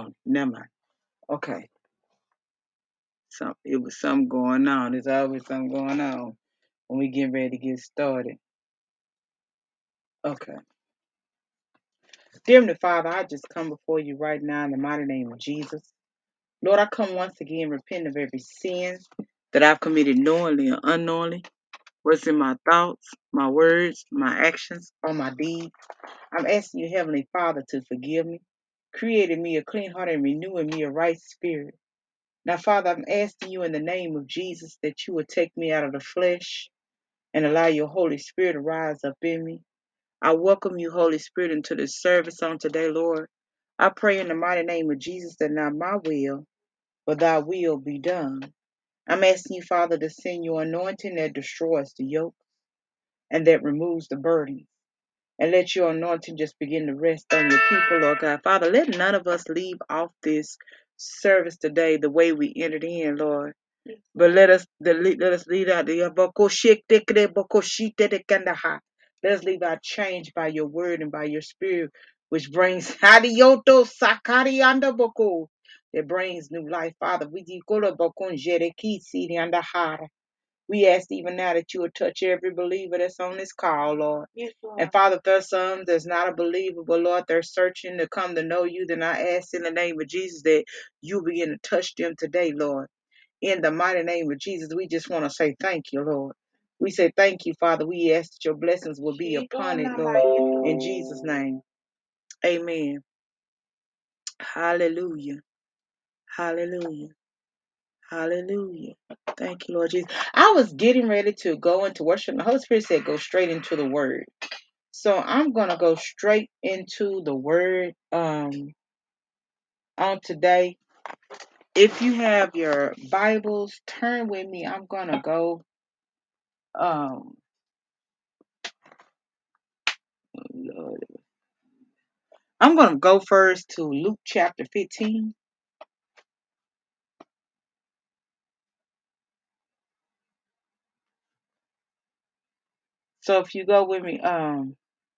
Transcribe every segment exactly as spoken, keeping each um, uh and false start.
Oh, never mind. Okay. Some it was something going on. There's always something going on when we get ready to get started. Okay. Dear Heavenly Father, I just come before you right now in the mighty name of Jesus. Lord, I come once again repent of every sin that I've committed knowingly or unknowingly. What's in my thoughts, my words, my actions, or my deeds. I'm asking you, Heavenly Father, to forgive me, creating me a clean heart and renewing me a right spirit. Now, Father, I'm asking you in the name of Jesus that you would take me out of the flesh and allow your Holy Spirit to rise up in me. I welcome you, Holy Spirit, into this service on today, Lord. I pray in the mighty name of Jesus that not my will, but thy will be done. I'm asking you, Father, to send your anointing that destroys the yoke and that removes the burden. And let your anointing just begin to rest on your people, Lord God. Father, let none of us leave off this service today the way we entered in, Lord. But let us the, let us leave out the let us leave out changed by your word and by your spirit, which brings hadioto sakarianda boko. It brings new life, Father. We di kolo bokon jereki sidi andahara. We ask even now that you would touch every believer that's on this call, Lord. Yes, Lord. And Father, if there's some that's not a believer, but Lord, they're searching to come to know you, then I ask in the name of Jesus that you begin to touch them today, Lord. In the mighty name of Jesus, we just want to say thank you, Lord. We say thank you, Father. We ask that your blessings will be upon it, Lord. In Jesus' name. Amen. Hallelujah. Hallelujah. Hallelujah. Thank you, Lord Jesus. I was getting ready to go into worship. And the Holy Spirit said, go straight into the word. So I'm going to go straight into the word um, on today. If you have your Bibles, turn with me. I'm going to go. Um, Lord. I'm going to go first to Luke chapter fifteen. So if you go with me, um,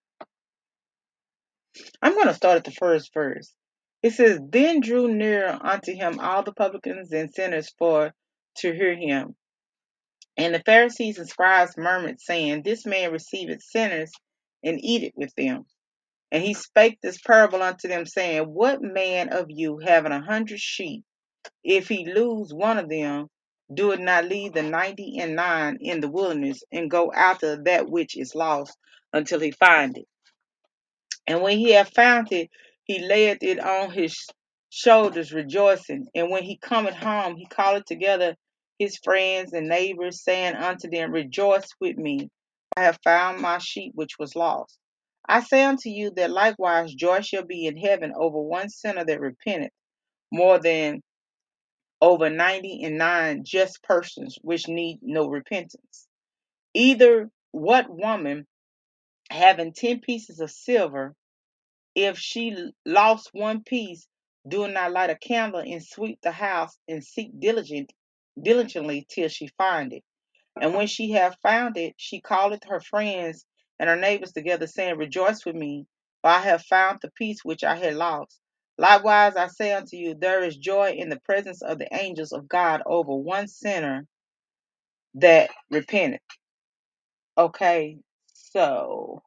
I'm going to start at the first verse. It says, then drew near unto him all the publicans and sinners for to hear him. And the Pharisees and scribes murmured, saying, this man receiveth sinners and eateth with them. And he spake this parable unto them, saying, what man of you having a hundred sheep, if he lose one of them, do it not leave the ninety and nine in the wilderness and go after that which is lost until he find it? And when he had found it, he laid it on his shoulders, rejoicing. And when he cometh home, he calleth together his friends and neighbors, saying unto them, rejoice with me, I have found my sheep which was lost. I say unto you that likewise joy shall be in heaven over one sinner that repenteth, more than over ninety and nine just persons which need no repentance. Either what woman having ten pieces of silver, if she lost one piece, do not light a candle and sweep the house and seek diligent, diligently till she find it. And when she have found it, she calleth her friends and her neighbors together, saying, rejoice with me, for I have found the piece which I had lost. Likewise, I say unto you, there is joy in the presence of the angels of God over one sinner that repenteth. Okay, so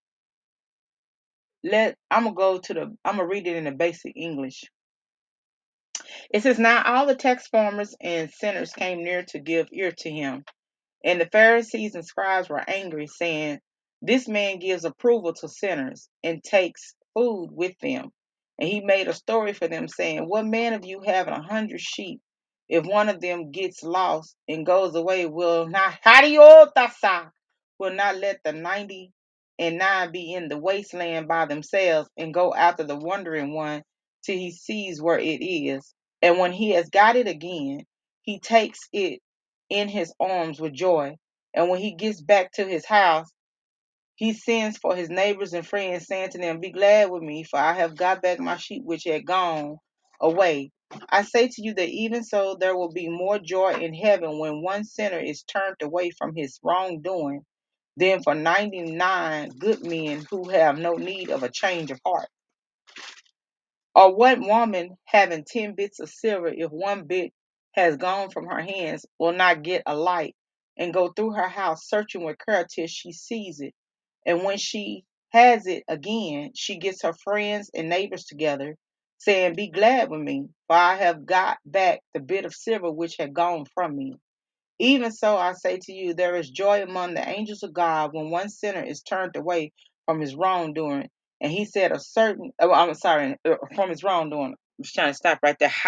let I'm gonna go to the I'm gonna read it in the basic English. It says, now all the tax farmers and sinners came near to give ear to him. And the Pharisees and scribes were angry, saying, this man gives approval to sinners and takes food with them. And he made a story for them, saying, what man of you having a hundred sheep, if one of them gets lost and goes away, will not will not let the ninety and nine be in the wasteland by themselves and go after the wandering one till he sees where it is. And when he has got it again, he takes it in his arms with joy. And when he gets back to his house, he sends for his neighbors and friends, saying to them, be glad with me, for I have got back my sheep which had gone away. I say to you that even so there will be more joy in heaven when one sinner is turned away from his wrongdoing than for ninety-nine good men who have no need of a change of heart. Or what woman having ten bits of silver, if one bit has gone from her hands, will not get a light and go through her house searching with care till she sees it? And when she has it again, she gets her friends and neighbors together, saying, Be glad with me, for I have got back the bit of silver which had gone from me. Even so, I say to you, there is joy among the angels of God when one sinner is turned away from his wrongdoing. And he said, A certain, oh, I'm sorry, uh, from his wrongdoing. I'm just trying to stop right there.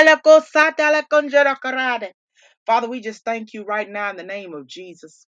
Father, we just thank you right now in the name of Jesus.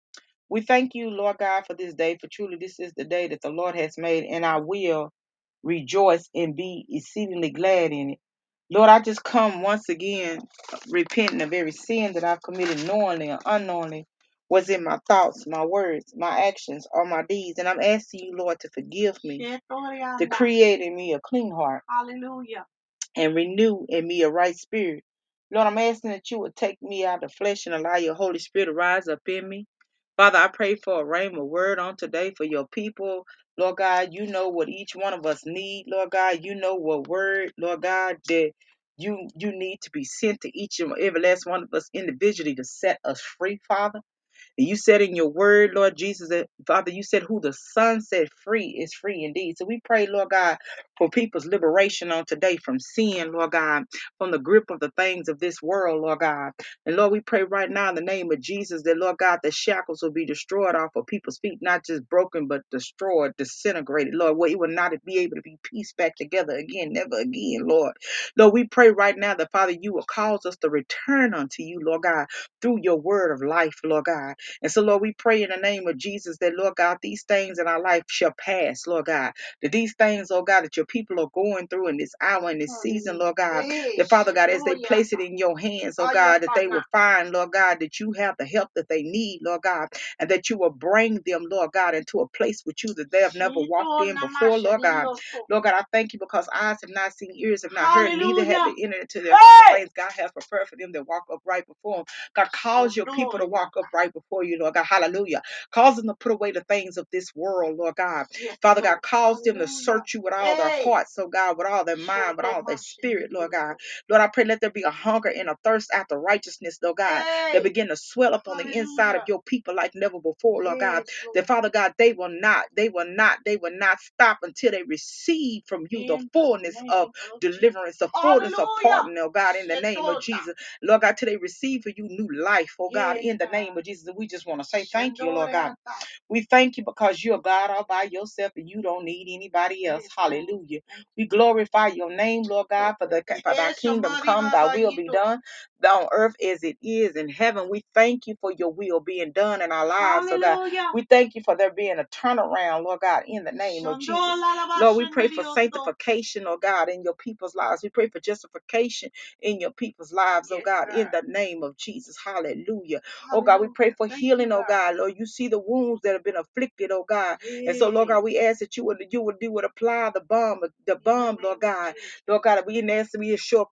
We thank you, Lord God, for this day, for truly this is the day that the Lord has made, and I will rejoice and be exceedingly glad in it. Lord, I just come once again repenting of every sin that I've committed knowingly or unknowingly, was in my thoughts, my words, my actions, or my deeds. And I'm asking you, Lord, to forgive me, to create in me a clean heart. Hallelujah. And renew in me a right spirit. Lord, I'm asking that you would take me out of the flesh and allow your Holy Spirit to rise up in me. Father, I pray for a rhema word on today for your people. Lord God, you know what each one of us need. Lord God, you know what word, Lord God, that you you need to be sent to each and every last one of us individually to set us free, Father. And you said in your word, Lord Jesus, that Father, you said who the Son set free is free indeed. So we pray, Lord God, for people's liberation on today from sin, Lord God, from the grip of the things of this world, Lord God. And Lord, we pray right now in the name of Jesus that, Lord God, the shackles will be destroyed off of people's feet, not just broken, but destroyed, disintegrated, Lord, where it will not be able to be pieced back together again, never again, Lord. Lord, we pray right now that, Father, you will cause us to return unto you, Lord God, through your word of life, Lord God. And so, Lord, we pray in the name of Jesus that, Lord God, these things in our life shall pass, Lord God. That these things, Lord God, that your people are going through in this hour, in this season, Lord God, that, Father God, as they place it in your hands, oh God, that they will find, Lord God, that you have the help that they need, Lord God, and that you will bring them, Lord God, into a place with you that they have never walked in before, Lord God. Lord God, I thank you because eyes have not seen, ears have not heard, neither have they entered into their heart the things God has prepared for them that walk upright before Him. God, cause your people to walk upright before you, Lord God. Hallelujah. Cause them to put away the things of this world, Lord God. Father God, cause them to search you with all their hearts, so God, with all their mind, with all their spirit, Lord God. Lord, I pray let there be a hunger and a thirst after righteousness, Lord God, that begin to swell up on the inside of your people like never before, Lord God. That, Father God, they will not, they will not, they will not stop until they receive from you the fullness of deliverance, the fullness of pardon, oh God, in the name of Jesus. Lord God, till they receive for you new life, oh God, in the name of Jesus. And we just want to say thank you, Lord God. We thank you because you're God all by yourself and you don't need anybody else. Hallelujah. We glorify your name, Lord God, for the for thy kingdom come, thy will be done on earth as it is in heaven. We thank you for your will being done in our lives, oh God. We thank you for there being a turnaround, Lord God, in the name of Jesus. Lord, we pray for sanctification, oh God, in your people's lives. We pray for justification in your people's lives, oh God, in the name of Jesus. Hallelujah. Oh God, we pray for healing, oh God. Lord, you see the wounds that have been afflicted, oh God. And so, Lord God, we ask that you would you would do would apply the balm, the balm, Lord God. Lord God, we ask to be assured.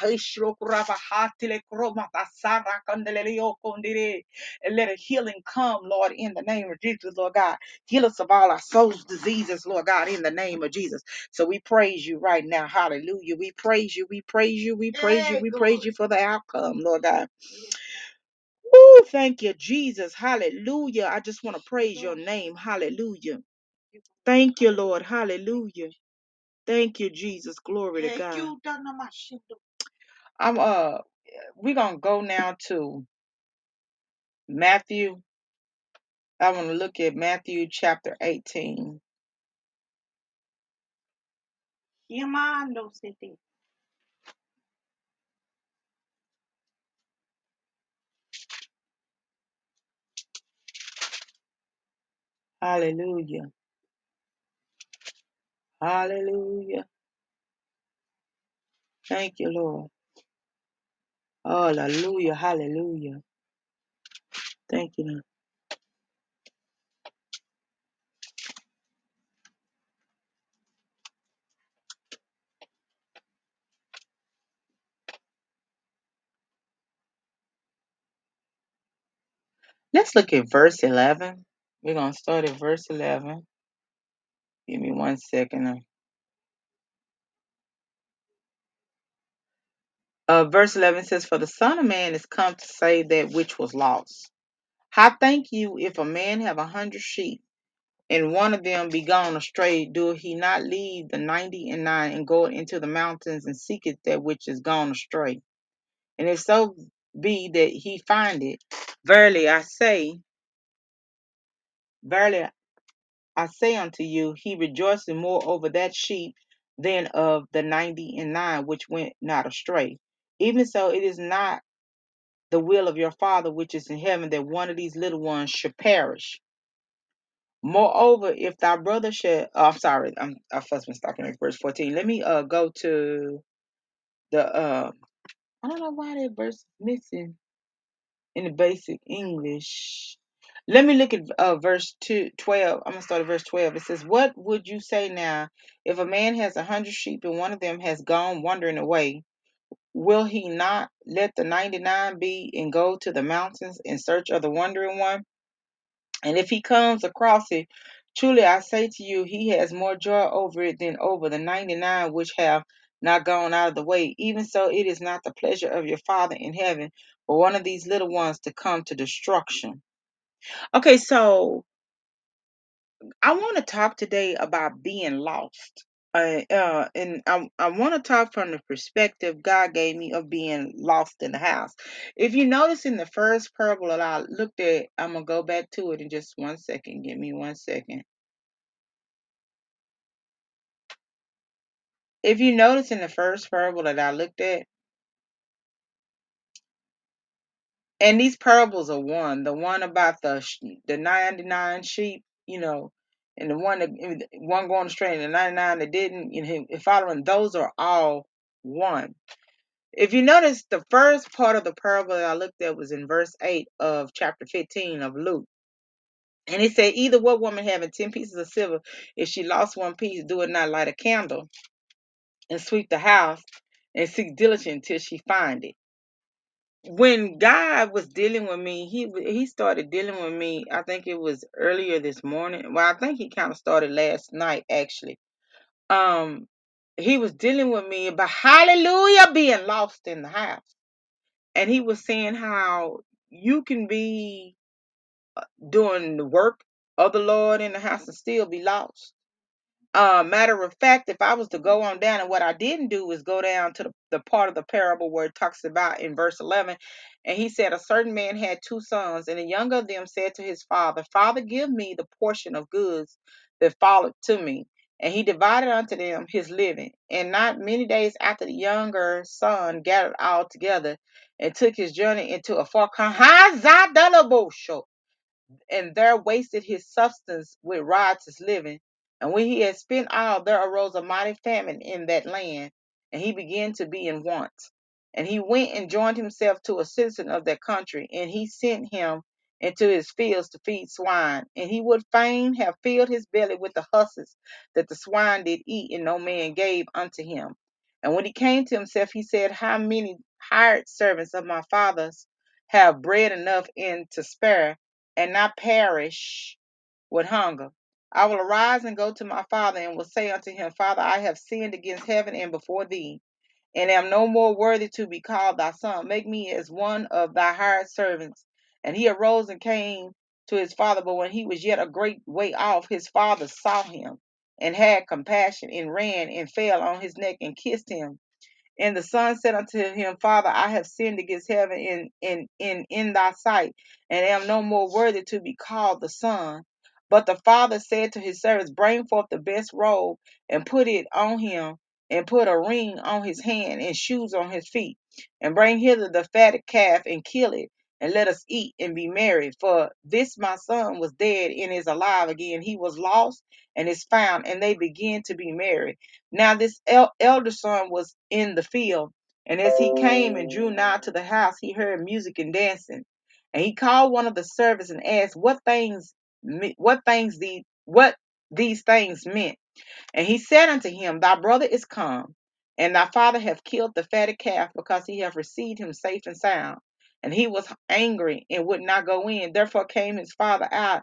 And let a healing come, Lord, in the name of Jesus, Lord God. Heal us of all our soul's diseases, Lord God, in the name of Jesus. So we praise you right now. Hallelujah. We praise you. We praise you. We praise you. We praise you for the outcome, Lord God. Oh, thank you, Jesus. Hallelujah. I just want to praise your name. Hallelujah. Thank you, Lord. Hallelujah. Thank you, Jesus. Glory to God. I'm uh we're gonna go now to Matthew. I want to look at Matthew chapter eighteen. Hallelujah. Hallelujah. Thank you, Lord. Hallelujah. Hallelujah. Thank you, Lord. Let's look at verse eleven. We're going to start at verse eleven. Give me one second. Uh, verse eleven says, "For the Son of Man is come to save that which was lost. How think you if a man have a hundred sheep, and one of them be gone astray, do he not leave the ninety and nine and go into the mountains and seeketh that which is gone astray? And if so be that he find it, verily I say, verily I say unto you, he rejoiceth more over that sheep than of the ninety and nine which went not astray. Even so, it is not the will of your Father which is in heaven that one of these little ones should perish. Moreover, if thy brother should, oh, I'm sorry, I'm I first been stopping at verse fourteen. Let me uh go to the uh I don't know why that verse is missing in the basic English. Let me look at uh, verse two, twelve. I'm going to start at verse twelve. It says, "What would you say now if a man has a hundred sheep and one of them has gone wandering away? Will he not let the ninety-nine be and go to the mountains in search of the wandering one? And if he comes across it, truly I say to you, he has more joy over it than over the ninety-nine which have not gone out of the way. Even so, it is not the pleasure of your Father in heaven for one of these little ones to come to destruction." Okay, so I want to talk today about being lost. Uh, uh, and I, I want to talk from the perspective God gave me of being lost in the house. If you notice in the first parable that I looked at, I'm going to go back to it in just one second. Give me one second. If you notice in the first parable that I looked at, and these parables are one, the one about the sh- the ninety-nine sheep, you know, and the one that one going astray and the ninety-nine that didn't, you know, following, those are all one. If you notice, the first part of the parable that I looked at was in verse eight of chapter fifteen of Luke. And it said, "Either what woman having ten pieces of silver, if she lost one piece, do it not light a candle and sweep the house and seek diligent till she find it." When God was dealing with me, he he started dealing with me. I think it was earlier this morning. Well, I think he kind of started last night actually. Um, he was dealing with me about hallelujah being lost in the house, and he was saying how you can be doing the work of the Lord in the house and still be lost. Uh, matter of fact, if I was to go on down, and what I didn't do is go down to the, the part of the parable where it talks about in verse eleven, and he said, "A certain man had two sons, and the younger of them said to his father, Father, give me the portion of goods that falleth to me. And he divided unto them his living. And not many days after, the younger son gathered all together and took his journey into a far country, and there wasted his substance with riotous living. And when he had spent all, there arose a mighty famine in that land, and he began to be in want. And he went and joined himself to a citizen of that country, and he sent him into his fields to feed swine. And he would fain have filled his belly with the husks that the swine did eat, and no man gave unto him. And when he came to himself, he said, How many hired servants of my father's have bread enough in to spare, and not perish with hunger? I will arise and go to my father, and will say unto him, Father, I have sinned against heaven and before thee, and am no more worthy to be called thy son. Make me as one of thy hired servants. And he arose and came to his father. But when he was yet a great way off, his father saw him and had compassion, and ran and fell on his neck and kissed him. And the son said unto him, Father, I have sinned against heaven in, in, in, in thy sight, and am no more worthy to be called the son. But the father said to his servants, Bring forth the best robe, and put it on him, and put a ring on his hand, and shoes on his feet. And bring hither the fatted calf, and kill it, and let us eat and be merry. For this my son was dead and is alive again. He was lost and is found. And they began to be merry. Now this el- elder son was in the field, and as he came and drew nigh to the house, he heard music and dancing. And he called one of the servants and asked what things, me- what things the what these things meant. And he said unto him, Thy brother is come, and thy father hath killed the fatted calf, because he hath received him safe and sound. And he was angry and would not go in. Therefore came his father out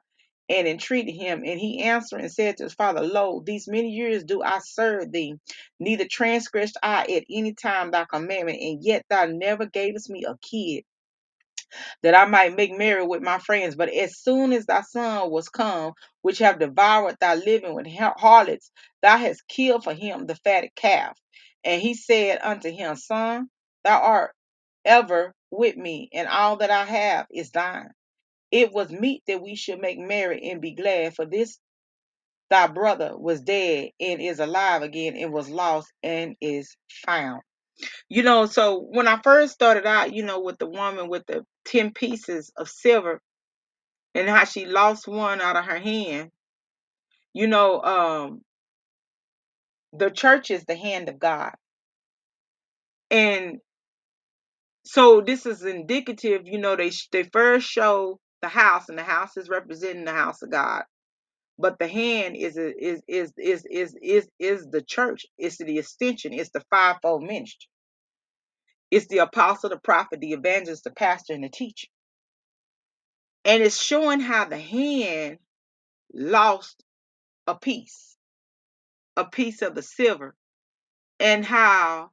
and entreated him. And he answered and said to his father, Lo, these many years do I serve thee, neither transgressed I at any time thy commandment, and yet thou never gavest me a kid, that I might make merry with my friends. But as soon as thy son was come, which have devoured thy living with harlots, thou hast killed for him the fatted calf. And he said unto him, Son, thou art ever with me, and all that I have is thine. It was meet that we should make merry and be glad, for this thy brother was dead and is alive again, and was lost and is found. You know, so when I first started out, you know, with the woman with the ten pieces of silver and how she lost one out of her hand, you know, um, the church is the hand of God. And so this is indicative, you know, they they first show the house, and the house is representing the house of God. But the hand is a, is is is is is is the church. It's the extension. It's the fivefold ministry. It's the apostle, the prophet, the evangelist, the pastor, and the teacher. And it's showing how the hand lost a piece, a piece of the silver, and how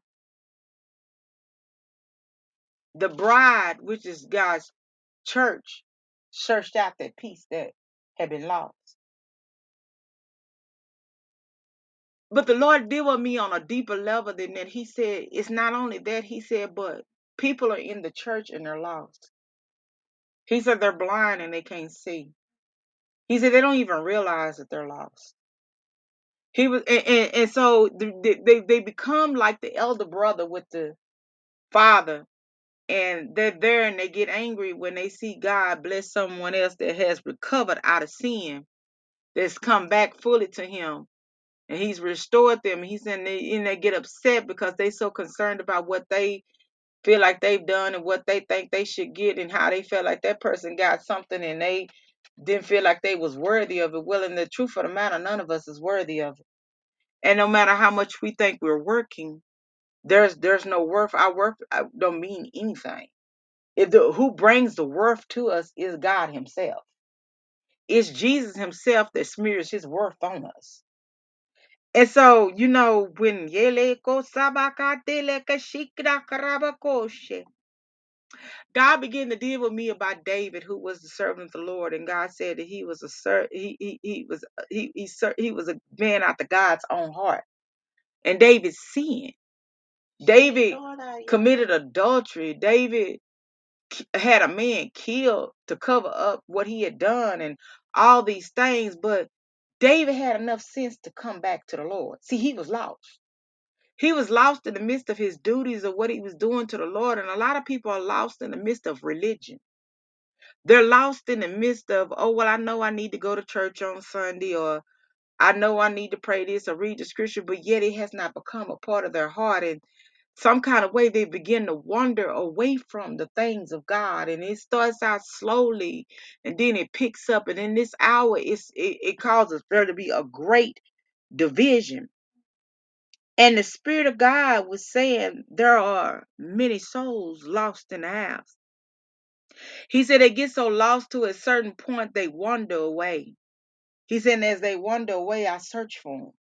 the bride, which is God's church, searched out that piece that had been lost. But the Lord deal with me on a deeper level than that. He said, it's not only that, he said, but people are in the church and they're lost. He said they're blind and they can't see. He said they don't even realize that they're lost. He was, and, and, and so they, they they become like the elder brother with the father, and they're there and they get angry when they see God bless someone else that has recovered out of sin, that's come back fully to Him, and He's restored them. He's in they and they get upset because they so concerned about what they feel like they've done and what they think they should get, and how they feel like that person got something and they didn't feel like they was worthy of it. Well, in the truth of the matter, none of us is worthy of it. And no matter how much we think we're working, there's there's no worth. Our worth uh, don't mean anything. If the, who brings the worth to us is God Himself. It's Jesus Himself that smears His worth on us. And so, you know, when Yeleko Sabakateleka Shikra Karabakoshe, God began to deal with me about David, who was the servant of the Lord, and God said that he was a ser- he he he was he he ser- he was a man after God's own heart. And David sinned. David committed adultery. David had a man killed to cover up what he had done and all these things, but David had enough sense to come back to the Lord. See, he was lost. He was lost in the midst of his duties of what he was doing to the Lord. And a lot of people are lost in the midst of religion. They're lost in the midst of, oh, well, I know I need to go to church on Sunday, or I know I need to pray this or read the scripture, but yet it has not become a part of their heart. And some kind of way they begin to wander away from the things of God. And it starts out slowly and then it picks up. And in this hour, it's, it, it causes there to be a great division. And the Spirit of God was saying there are many souls lost in the house. He said they get so lost to a certain point, they wander away. He said, as they wander away, I search for them.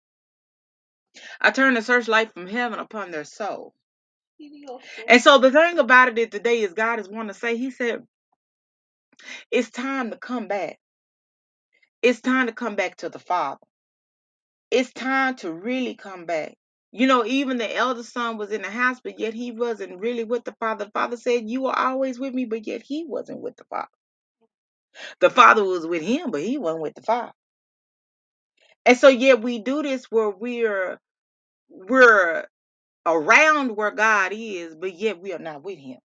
I turn the searchlight from heaven upon their soul. And so the thing about it today is God is wanting to say, He said, it's time to come back. It's time to come back to the Father. It's time to really come back. You know, even the elder son was in the house, but yet he wasn't really with the Father. The Father said, you are always with me, but yet he wasn't with the Father. The Father was with him, but he wasn't with the Father. And so yet we do this where we're we're around where God is, but yet we are not with Him.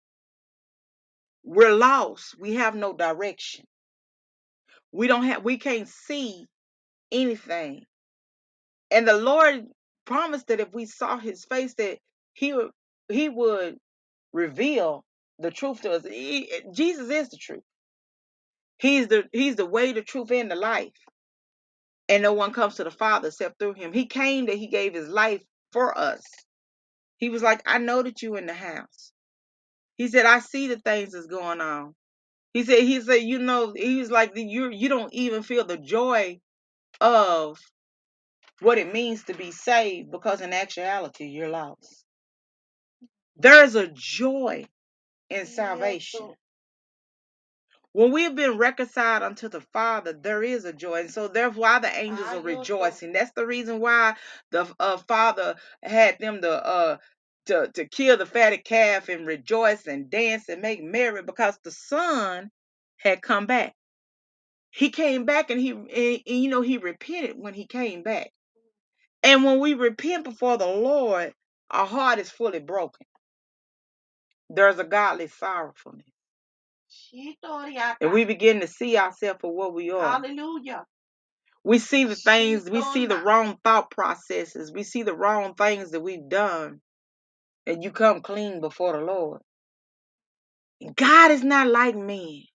We're lost. We have no direction. We don't have we can't see anything. And the Lord promised that if we saw His face, that He would He would reveal the truth to us. He- Jesus is the truth. He's the He's the way, the truth, and the life. And no one comes to the Father except through Him. He came that He gave His life for us. He was like, I know that you in the house. He said, I see the things that's going on. He said, he said, you know, he was like, you you don't even feel the joy of what it means to be saved, because in actuality you're lost. There's a joy in salvation. Yes, when we have been reconciled unto the Father, there is a joy. And so that's why the angels are rejoicing. That's the reason why the uh, Father had them to uh to, to kill the fatted calf and rejoice and dance and make merry, because the Son had come back. He came back, and he and, and, you know, he repented when he came back. And when we repent before the Lord, our heart is fully broken. There's a godly sorrowfulness. And we begin to see ourselves for what we are. Hallelujah. We see the things, we see the wrong thought processes, we see the wrong things that we've done, and you come clean before the Lord. God is not like men.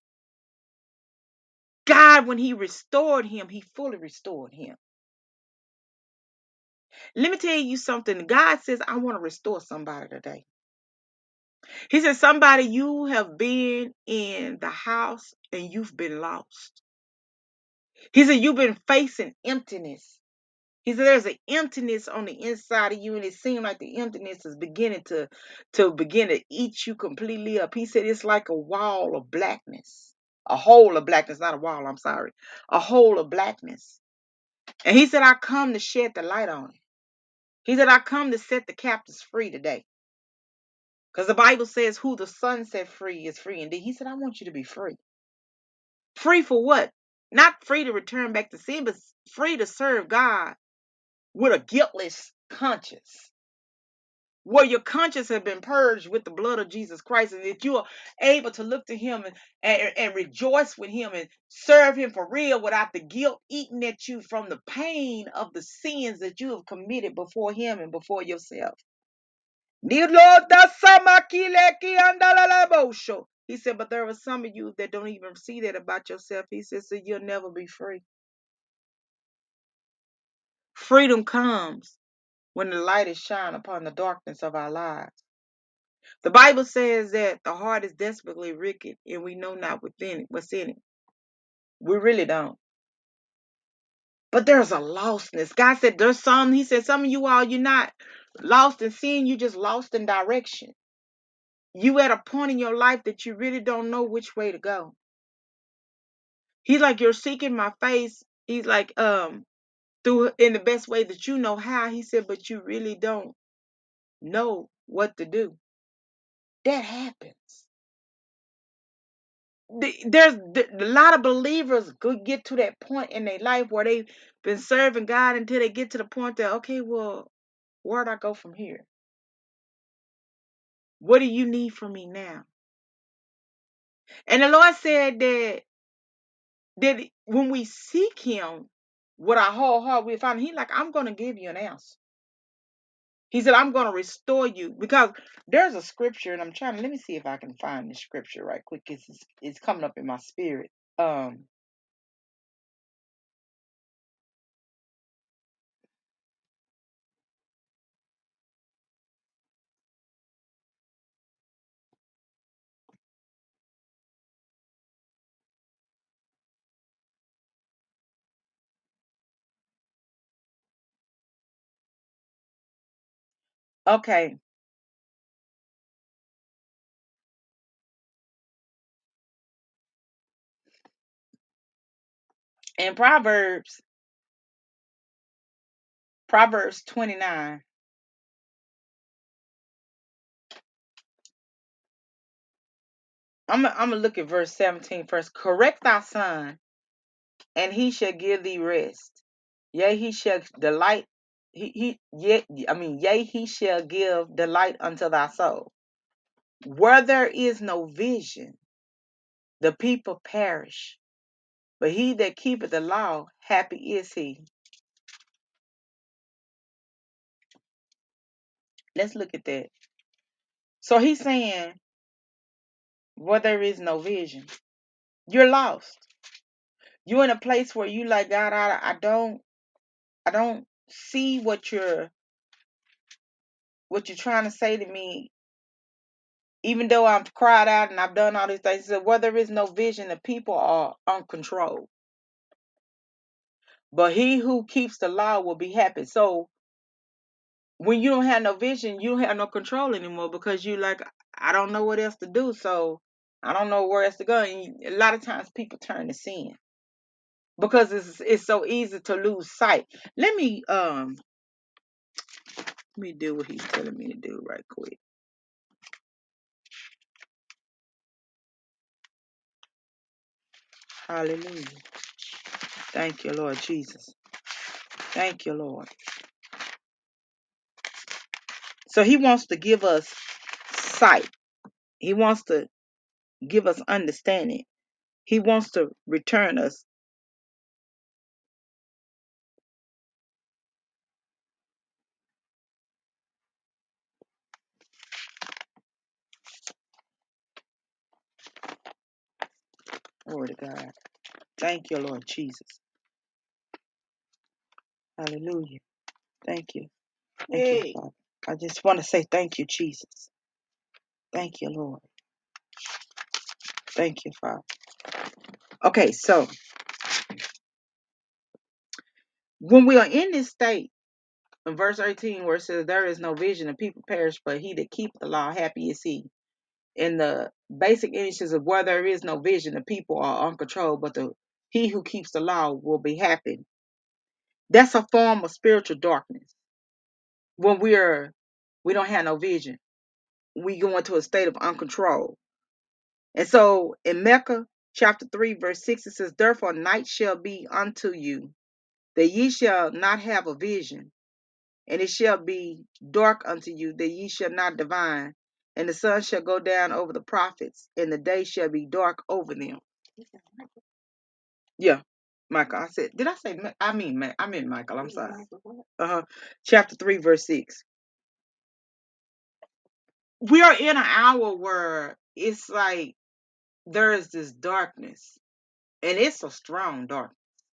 God, when he restored him, he fully restored him. Let me tell you something. God says, I want to restore somebody today. He says, somebody, you have been in the house and you've been lost. He said, you've been facing emptiness. He said, there's an emptiness on the inside of you, and it seemed like the emptiness is beginning to, to begin to eat you completely up. He said, it's like a wall of blackness, a hole of blackness, not a wall, I'm sorry, a hole of blackness. And he said, I come to shed the light on it. He said, I come to set the captives free today. Because the Bible says, who the Son set free is free indeed. He said, I want you to be free. Free for what? Not free to return back to sin, but free to serve God with a guiltless conscience, where your conscience has been purged with the blood of Jesus Christ, and that you are able to look to him and, and, and rejoice with him and serve him for real, without the guilt eating at you from the pain of the sins that you have committed before him and before yourself. He said, but there are some of you that don't even see that about yourself. He said, so you'll never be free. Freedom comes when the light is shined upon the darkness of our lives. The Bible says that the heart is desperately wicked, and we know not within it what's in it. We really don't. But there's a lostness. God said there's some, he said, some of you all, you're not lost in sin, you just lost in direction. You at a point in your life that you really don't know which way to go. He's like, you're seeking my face. He's like, um, through in the best way that you know how. He said, but you really don't know what to do. That happens. There's a lot of believers could get to that point in their life where they've been serving God until they get to the point that, okay, well, where do I go from here? What do you need from me now? And the Lord said that, that when we seek him with our whole heart, we find he's like, I'm going to give you an answer. He said, I'm going to restore you, because there's a scripture, and I'm trying to, let me see if I can find the scripture right quick. It's, it's coming up in my spirit. Um, okay. In Proverbs, Proverbs twenty-nine. I'm, I'm going to look at verse seventeen first. Correct thy son, and he shall give thee rest. Yea, he shall delight. He, he, yet, I mean, yea, he shall give delight unto thy soul. Where there is no vision, the people perish. But he that keepeth the law, happy is he. Let's look at that. So he's saying, where there is no vision, you're lost. You're in a place where you like, God, I, I don't, I don't see what you're, what you're trying to say to me. Even though I've cried out and I've done all these things, he said, where there is no vision, the people are uncontrolled. But he who keeps the law will be happy. So when you don't have no vision, you don't have no control anymore because you like, I don't know what else to do. So I don't know where else to go. And you, a lot of times people turn to sin because it's it's so easy to lose sight. Let me um let me do what he's telling me to do right quick. Hallelujah. Thank you, Lord Jesus. Thank you, Lord. So he wants to give us sight. He wants to give us understanding. He wants to return us. Glory to God. Thank you, Lord Jesus. Hallelujah. Thank you. Thank you, Hey. Father. I just want to say thank you, Jesus. Thank you, Lord. Thank you, Father. Okay, so when we are in this state, in verse eighteen, where it says, there is no vision and people perish, but he that keep the law, happy is he. In the basic English of where there is no vision, the people are uncontrolled, but the he who keeps the law will be happy. That's a form of spiritual darkness. When we're we don't have no vision, we go into a state of uncontrol. And so in Micah chapter three, verse six, it says, therefore night shall be unto you, that ye shall not have a vision, and it shall be dark unto you, that ye shall not divine, and the sun shall go down over the prophets, and the day shall be dark over them. Yeah, Michael. I said, did I say? I mean, I mean Michael. I'm sorry. Uh huh. Chapter three, verse six. We are in an hour where it's like there is this darkness, and it's a strong darkness,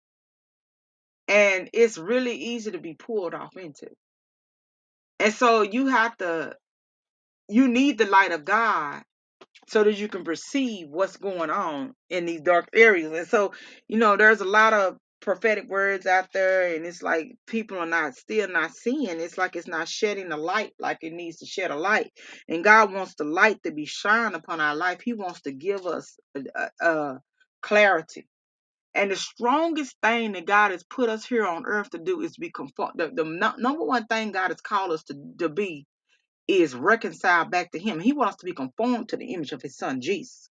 and it's really easy to be pulled off into. And so you have to, you need the light of God so that you can perceive what's going on in these dark areas. And so, you know, there's a lot of prophetic words out there, and it's like people are not still not seeing. It's like it's not shedding the light like it needs to shed a light. And God wants the light to be shined upon our life. He wants to give us uh, uh, clarity. And the strongest thing that God has put us here on earth to do is be conform. The, the no, number one thing God has called us to, to be is reconciled back to Him. He wants us to be conformed to the image of His Son Jesus.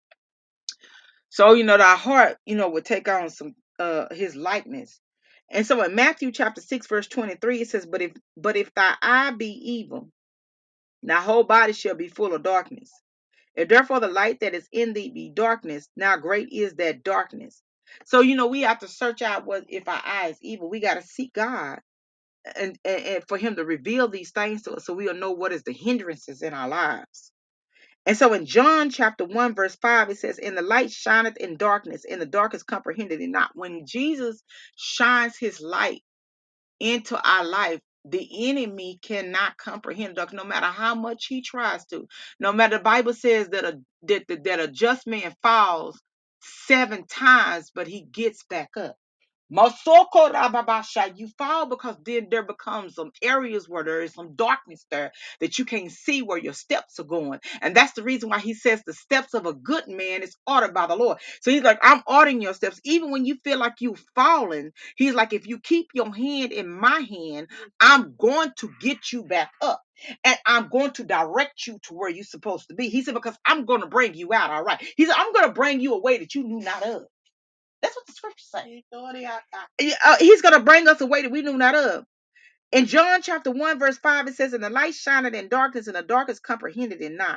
So, you know, that our heart, you know, would take on some uh His likeness. And so in Matthew chapter six, verse twenty-three, it says, But if but if thy eye be evil, thy whole body shall be full of darkness. If therefore the light that is in thee be darkness, now great is that darkness. So, you know, we have to search out what if our eye is evil. We got to seek God and, and, and for Him to reveal these things to us so we'll know what is the hindrances in our lives. And so in John chapter one, verse five, it says, And the light shineth in darkness, and the darkness comprehended it not. When Jesus shines His light into our life, the enemy cannot comprehend dark, no matter how much he tries to. No matter, the Bible says that a that, that, that a just man falls seven times, but he gets back up. Masoko rababasha, you fall because then there becomes some areas where there is some darkness there that you can't see where your steps are going. And that's the reason why he says the steps of a good man is ordered by the Lord. So he's like, I'm ordering your steps. Even when you feel like you've fallen, he's like, if you keep your hand in my hand, I'm going to get you back up. And I'm going to direct you to where you're supposed to be. He said, because I'm going to bring you out. All right. He said, I'm going to bring you a way that you knew not of. That's what the scripture says. Yeah, uh, he's going to bring us a way that we knew not of. In John chapter one, verse five, it says, And the light shineth in darkness, and the darkness comprehended it not.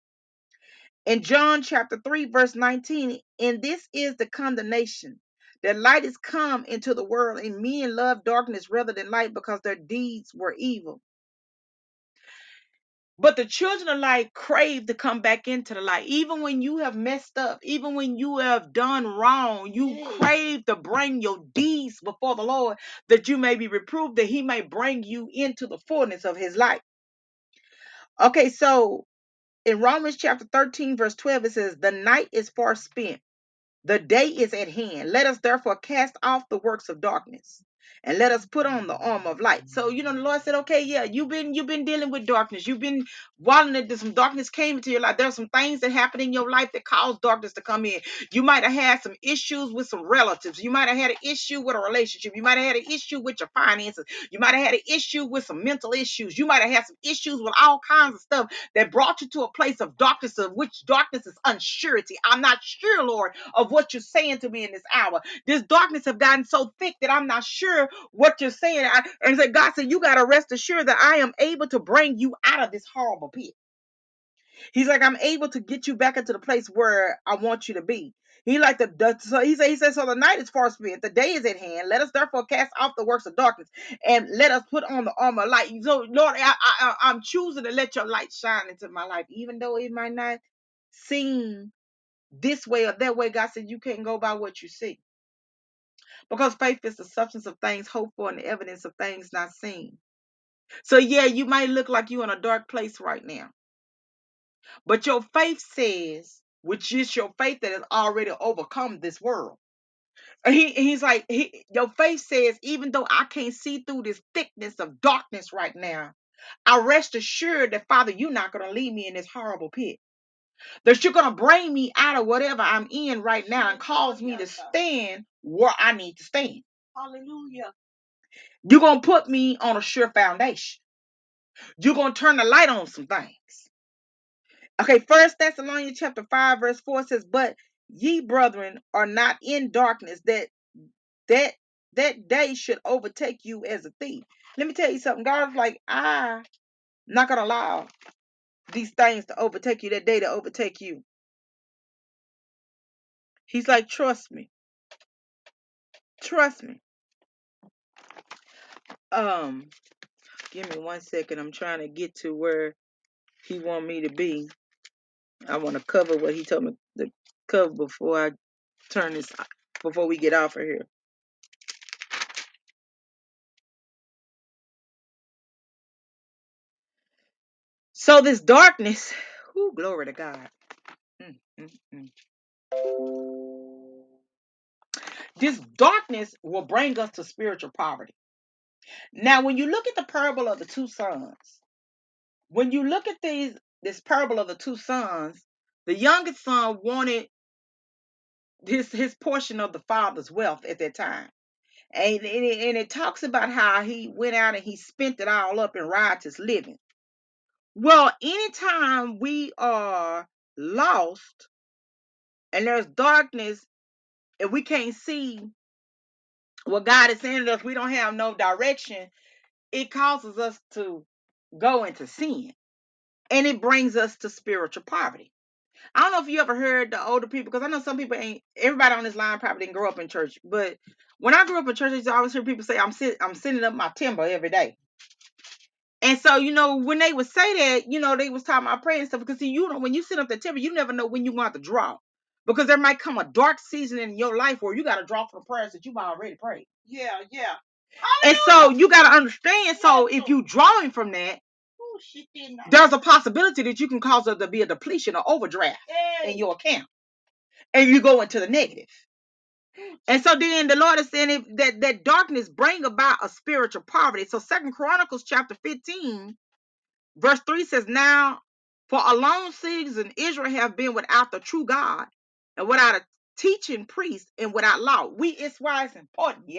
In John chapter three, verse nineteen, And this is the condemnation, that light is come into the world, and men love darkness rather than light, because their deeds were evil. But the children of light crave to come back into the light. Even when you have messed up, even when you have done wrong, you yes. crave to bring your deeds before the Lord, that you may be reproved, that He may bring you into the fullness of His light. Okay, so in Romans chapter thirteen, verse twelve, it says, the night is far spent, the day is at hand. Let us therefore cast off the works of darkness and let us put on the armor of light. So, you know, the Lord said, okay, yeah, you've been you've been dealing with darkness. You've been wallowing into some darkness came into your life. There's some things that happen in your life that cause darkness to come in. You might have had some issues with some relatives. You might have had an issue with a relationship. You might have had an issue with your finances. You might have had an issue with some mental issues. You might have had some issues with all kinds of stuff that brought you to a place of darkness, of which darkness is unsurety. I'm not sure, Lord, of what you're saying to me in this hour. This darkness have gotten so thick that I'm not sure what you're saying. I, and said, God said, you got to rest assured that I am able to bring you out of this horrible pit. He's like, I'm able to get you back into the place where I want you to be. He like the, the so he said, he said, so the night is far spent, the day is at hand. Let us therefore cast off the works of darkness and let us put on the armor of light. So, Lord, I, I, I'm choosing to let your light shine into my life, even though it might not seem this way or that way. God said, you can't go by what you see. Because faith is the substance of things hoped for and the evidence of things not seen. So yeah, you might look like you're in a dark place right now. But your faith says, which is your faith that has already overcome this world. He, he's like, he, your faith says, even though I can't see through this thickness of darkness right now, I rest assured that, Father, you're not going to leave me in this horrible pit. That you're going to bring me out of whatever I'm in right now and cause me to stand where I need to stand. Hallelujah. You're going to put me on a sure foundation. You're going to turn the light on some things. Okay, First Thessalonians chapter five, verse four says, but ye, brethren, are not in darkness, that that that day should overtake you as a thief. Let me tell you something. God's like, I'm not going to allow these things to overtake you, that day to overtake you. He's like, trust me. Trust me. Um, give me one second. I'm trying to get to where he want me to be. I want to cover what he told me to cover before I turn this, before we get off of here. So this darkness, whoo, glory to God. Mm, mm, mm. This darkness will bring us to spiritual poverty. Now, when you look at the parable of the two sons, when you look at these, this parable of the two sons, the youngest son wanted his, his portion of the father's wealth at that time. And, and, it, and it talks about how he went out and he spent it all up in riotous living. Well, anytime we are lost and there's darkness and we can't see what God is saying to us, we don't have no direction, it causes us to go into sin. And it brings us to spiritual poverty. I don't know if you ever heard the older people, because I know some people ain't, everybody on this line probably didn't grow up in church. But when I grew up in church, I used to always hear people say, I'm, sit, I'm sending up my timber every day. And so, you know, when they would say that, you know, they was talking about praying and stuff. Because, see, you know, when you sit up the timber, you never know when you're going to have to draw. Because there might come a dark season in your life where you got to draw for the prayers that you've already prayed. Yeah, yeah. And so you got to understand. So if you drawing from that, there's a possibility that you can cause there to be a depletion or overdraft in your account. And you go into the negative. And so then the Lord is saying that, that darkness bring about a spiritual poverty. So Second Chronicles chapter fifteen, verse three says, now for a long season Israel have been without the true God and without a teaching priest and without law. We, it's why it's important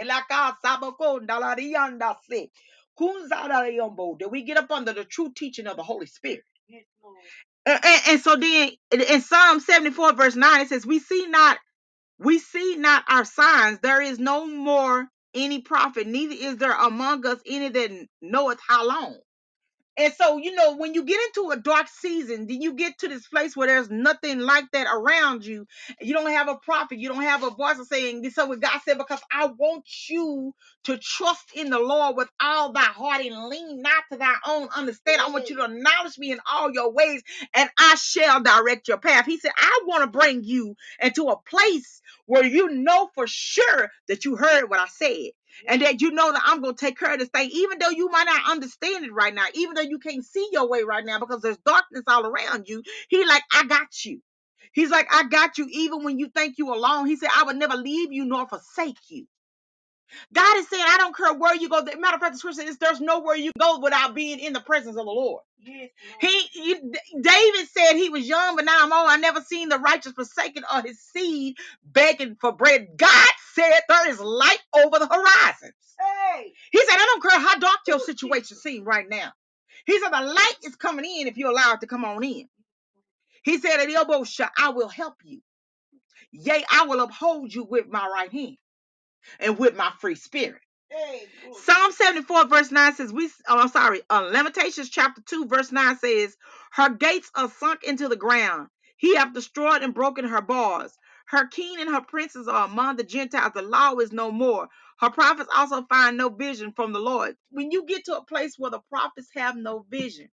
that we get up under the true teaching of the Holy Spirit. Yes, Lord. And, and, and so then in Psalm seventy-four verse nine it says, we see not we see not our signs, there is no more any prophet, neither is there among us any that knoweth how long. And so, you know, when you get into a dark season, then you get to this place where there's nothing like that around you. You don't have a prophet. You don't have a voice of saying this. So what God said, because I want you to trust in the Lord with all thy heart and lean not to thy own understanding. I want you to acknowledge me in all your ways and I shall direct your path. He said, I want to bring you into a place where you know for sure that you heard what I said. And that you know that I'm going to take care of this thing, even though you might not understand it right now, even though you can't see your way right now because there's darkness all around you. He like, I got you. He's like, I got you even when you think you alone. He said, I would never leave you nor forsake you. God is saying, I don't care where you go. The matter of fact, the scripture is there's nowhere you go without being in the presence of the Lord. Yes, Lord. He, you, David said he was young, but now I'm old. I never seen the righteous forsaken or his seed begging for bread. God said there is light over the horizons. Hey. He said, I don't care how dark your situation seems right now. He said, the light is coming in if you allow it to come on in. He said, at elbow shot, I will help you. Yea, I will uphold you with my right hand and with my free spirit. Hey, Psalm seventy-four verse nine says, we, oh, I'm sorry, uh, Lamentations chapter two verse nine says, her gates are sunk into the ground. He hath destroyed and broken her bars. Her king and her princes are among the Gentiles. The law is no more. Her prophets also find no vision from the Lord. When you get to a place where the prophets have no vision,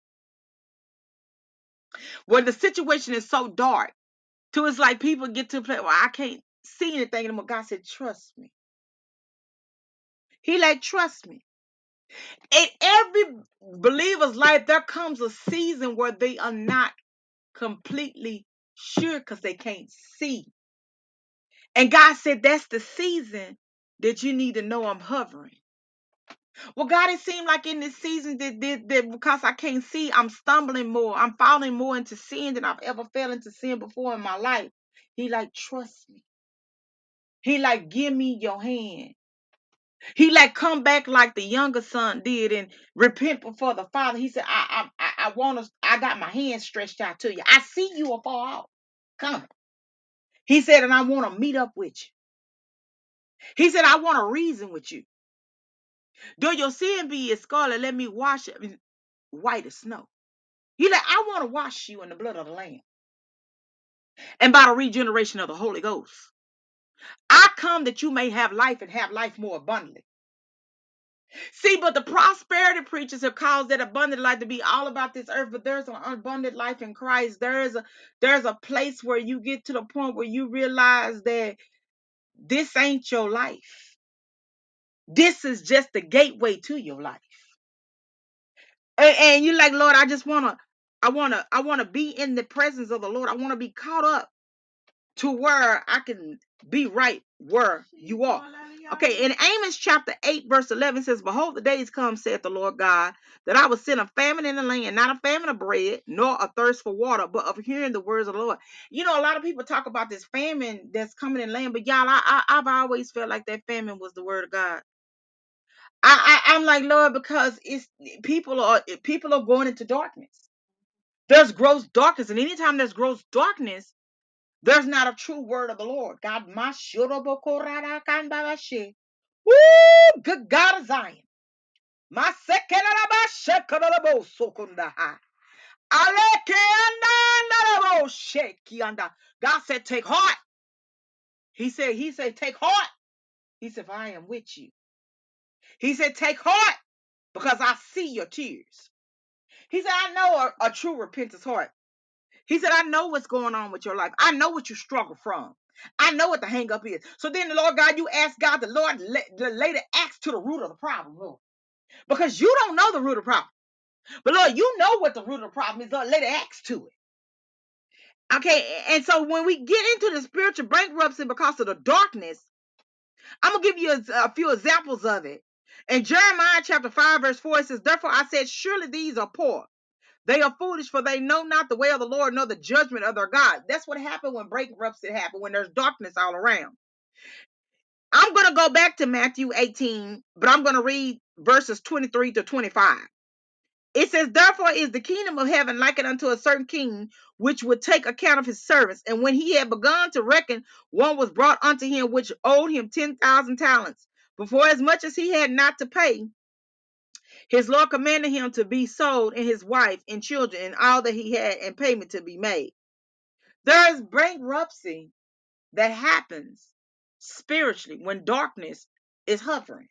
where the situation is so dark, to it's like people get to a place where I can't see anything anymore. God said, trust me. He like, trust me. In every believer's life, there comes a season where they are not completely sure because they can't see. And God said, that's the season that you need to know I'm hovering. Well, God, it seemed like in this season that, that, that because I can't see, I'm stumbling more. I'm falling more into sin than I've ever fell into sin before in my life. He like, trust me. He like, give me your hand. He like come back like the younger son did and repent before the father. He said, I I I, I want to, I got my hand stretched out to you. I see you afar off. Come. He said, and I want to meet up with you. He said, I want to reason with you. Though your sin be as scarlet, let me wash it white as snow. He like, I want to wash you in the blood of the Lamb and by the regeneration of the Holy Ghost. I come that you may have life and have life more abundantly. See, but the prosperity preachers have caused that abundant life to be all about this earth, but there's an abundant life in Christ. There is a there's a place where you get to the point where you realize that this ain't your life. This is just the gateway to your life. And, and you're like, Lord, I just wanna, I wanna, I wanna be in the presence of the Lord. I wanna be caught up to where I can be right where you are. Okay, in Amos chapter eight, verse eleven says, behold, the days come, saith the Lord God, that I will send a famine in the land, not a famine of bread, nor a thirst for water, but of hearing the words of the Lord. You know, a lot of people talk about this famine that's coming in the land, but y'all, I, I, I've always felt like that famine was the word of God. I, I, I'm like, Lord, because it's people are people are going into darkness. There's gross darkness, and anytime there's gross darkness, there's not a true word of the Lord. God, my Woo, good God of Zion. My second God said, take heart. He said, He said, take heart. He said, I am with you. He said, take heart because I see your tears. He said, I know a, a true repentance heart. He said, I know what's going on with your life. I know what you struggle from. I know what the hang up is. So then the Lord God, you ask God, the Lord the lady axe to the root of the problem, Lord. Because you don't know the root of the problem. But Lord, you know what the root of the problem is. Lord, let it axe to it. Okay, and so when we get into the spiritual bankruptcy because of the darkness, I'm going to give you a, a few examples of it. In Jeremiah chapter five, verse four, it says, therefore I said, surely these are poor. They are foolish, for they know not the way of the Lord, nor the judgment of their God. That's what happened when bankruptcy happened, when there's darkness all around. I'm going to go back to Matthew eighteen, but I'm going to read verses twenty-three to twenty-five. It says, therefore is the kingdom of heaven likened unto a certain king, which would take account of his servants. And when he had begun to reckon, one was brought unto him, which owed him ten thousand talents. Before as much as he had not to pay, his Lord commanded him to be sold, and his wife and children, and all that he had, and payment to be made. There is bankruptcy that happens spiritually when darkness is hovering.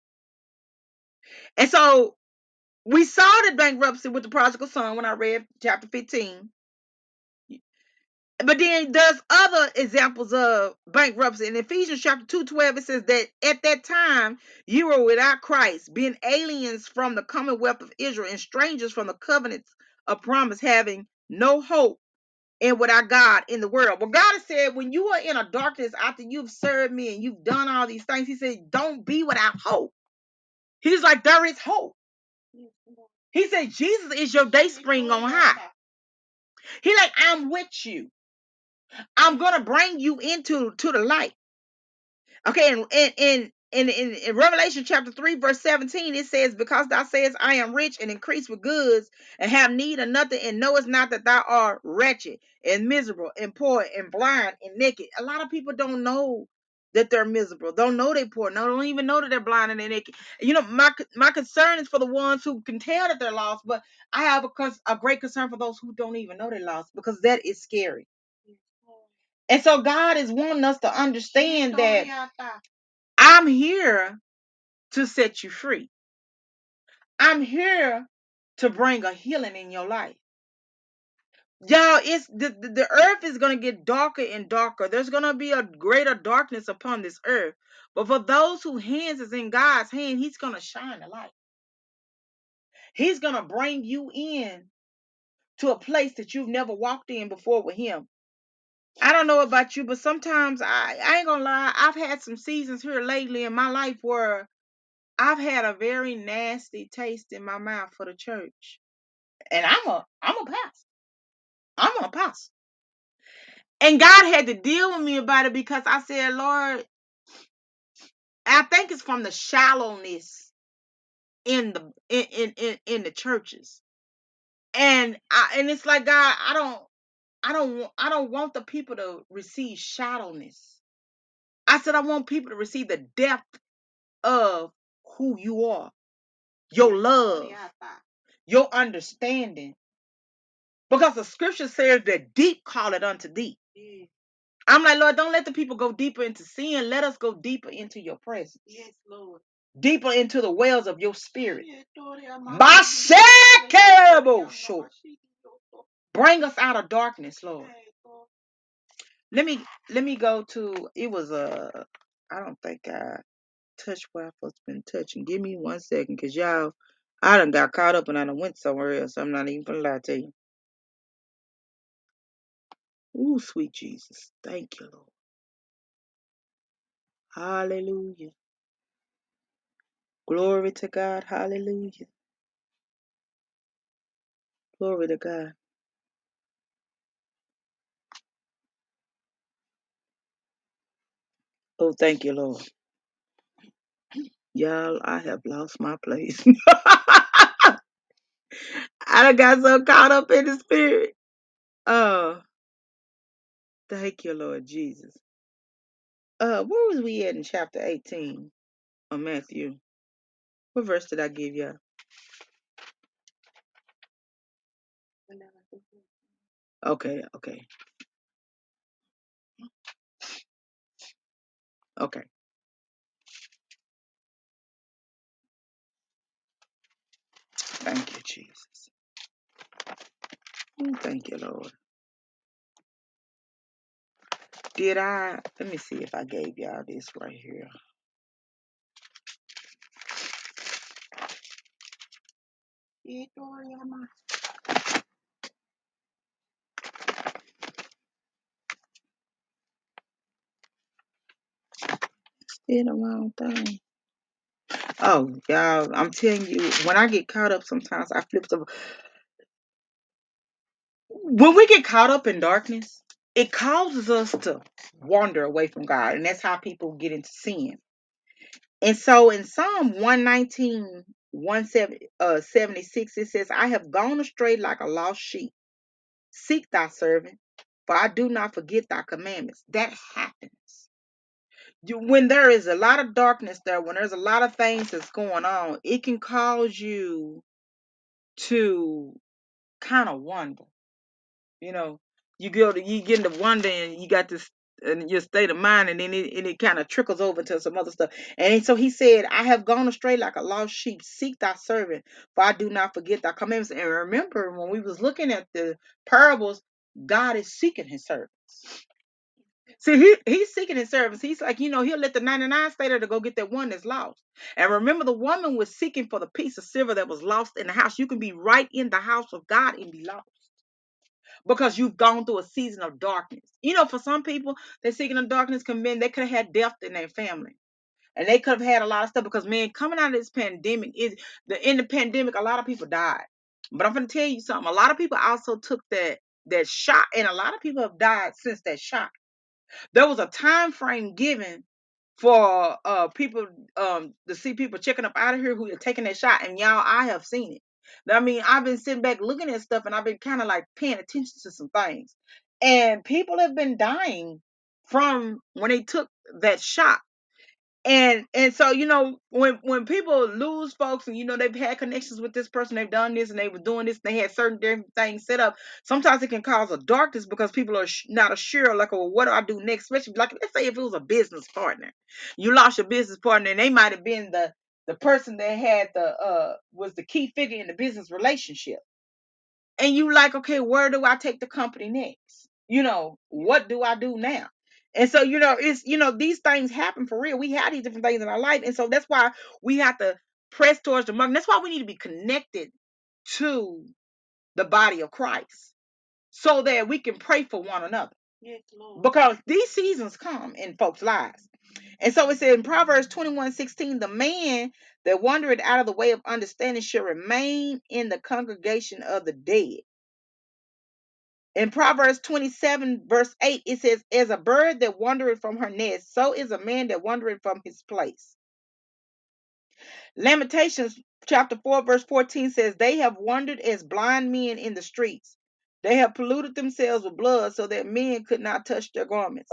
And so we saw the bankruptcy with the prodigal son when I read chapter fifteen. But then there's other examples of bankruptcy. In Ephesians chapter two twelve, it says that at that time you were without Christ, being aliens from the commonwealth of Israel and strangers from the covenants of promise, having no hope and without God in the world. But God has said, when you are in a darkness after you've served me and you've done all these things, he said, don't be without hope. He's like, there is hope. He said, Jesus is your day spring on high. He like, I'm with you. I'm going to bring you into to the light. Okay, and in, in, in, in, in Revelation chapter three, verse seventeen, it says, because thou sayest, I am rich and increase with goods and have need of nothing, and knowest not that thou art wretched and miserable and poor and blind and naked. A lot of people don't know that they're miserable, don't know they're poor, no, don't even know that they're blind and they're naked. You know, my my concern is for the ones who can tell that they're lost, but I have a, a great concern for those who don't even know they're lost, because that is scary. And so God is wanting us to understand that I'm here to set you free. I'm here to bring a healing in your life. Y'all, it's the, the, the earth is going to get darker and darker. There's going to be a greater darkness upon this earth. But for those whose hands is in God's hand, he's going to shine the light. He's going to bring you in to a place that you've never walked in before with him. I don't know about you, but sometimes I, I ain't gonna lie, I've had some seasons here lately in my life where I've had a very nasty taste in my mouth for the church. And I'm a I'm a pastor. I'm an apostle. And God had to deal with me about it, because I said, Lord, I think it's from the shallowness in the in in, in, in the churches. And I and it's like, God, I don't I don't want I don't want the people to receive shallowness. I said I want people to receive the depth of who you are, your love, your understanding. Because the scripture says that deep call it unto deep. I'm like, Lord, don't let the people go deeper into sin. Let us go deeper into your presence. Yes, Lord. Deeper into the wells of your spirit. Bring us out of darkness, Lord. Let me let me go to, it was a, I don't think I touched where I've supposed to been touching. Give me one second, because y'all, I done got caught up and I done went somewhere else. I'm not even gonna lie to you. Ooh, sweet Jesus. Thank you, Lord. Hallelujah. Glory to God. Hallelujah. Glory to God. Oh, thank you, Lord. Y'all, I have lost my place. I done got so caught up in the spirit. Oh, thank you, Lord Jesus. Uh, where was we at in chapter eighteen of Matthew? What verse did I give y'all? Okay, okay, okay. Thank you, Jesus. Oh, thank you, Lord. Did I? Let me see if I gave y'all this right here. Did the wrong thing. Oh, y'all, I'm telling you, when I get caught up, sometimes I flip the. When we get caught up in darkness, it causes us to wander away from God, and that's how people get into sin. And so in Psalm one nineteen, one seventy-six, it says, I have gone astray like a lost sheep. Seek thy servant, for I do not forget thy commandments. That happens. You, when there is a lot of darkness there, when there's a lot of things that's going on, it can cause you to kind of wonder. You know, you go to you get into wonder, and you got this in your state of mind, and then it, and it kind of trickles over to some other stuff. And so he said, I have gone astray like a lost sheep. Seek thy servant, for I do not forget thy commandments. And remember, when we was looking at the parables, God is seeking his servants. See, he, he's seeking his servants. He's like, you know, he'll let the ninety-nine stay there to go get that one that's lost. And remember, the woman was seeking for the piece of silver that was lost in the house. You can be right in the house of God and be lost because you've gone through a season of darkness. You know, for some people, they're seeking of darkness can mean they could have had death in their family. And they could have had a lot of stuff because, man, coming out of this pandemic, is the in the pandemic, a lot of people died. But I'm going to tell you something. A lot of people also took that that shot, and a lot of people have died since that shot. There was a time frame given for uh people um to see people checking up out of here who are taking that shot, and y'all, I have seen it. I mean, I've been sitting back looking at stuff, and I've been kind of like paying attention to some things, and people have been dying from when they took that shot. And and so, you know, when when people lose folks, and you know they've had connections with this person, they've done this and they were doing this, and they had certain different things set up. Sometimes it can cause a darkness because people are sh- not sure, like, oh, what do I do next? Especially, like, let's say if it was a business partner, you lost your business partner, and they might have been the the person that had the uh was the key figure in the business relationship, and you like, okay, where do I take the company next? You know, what do I do now? And so, you know, it's, you know, these things happen for real. We have these different things in our life. And so that's why we have to press towards the mark. And that's why we need to be connected to the body of Christ so that we can pray for one another. Yes, Lord. Because these seasons come in folks' lives. And so it said in Proverbs twenty-one sixteen, the man that wandereth out of the way of understanding shall remain in the congregation of the dead. In Proverbs twenty-seven, verse eight, it says, as a bird that wandereth from her nest, so is a man that wandereth from his place. Lamentations chapter four, verse fourteen says, they have wandered as blind men in the streets. They have polluted themselves with blood so that men could not touch their garments.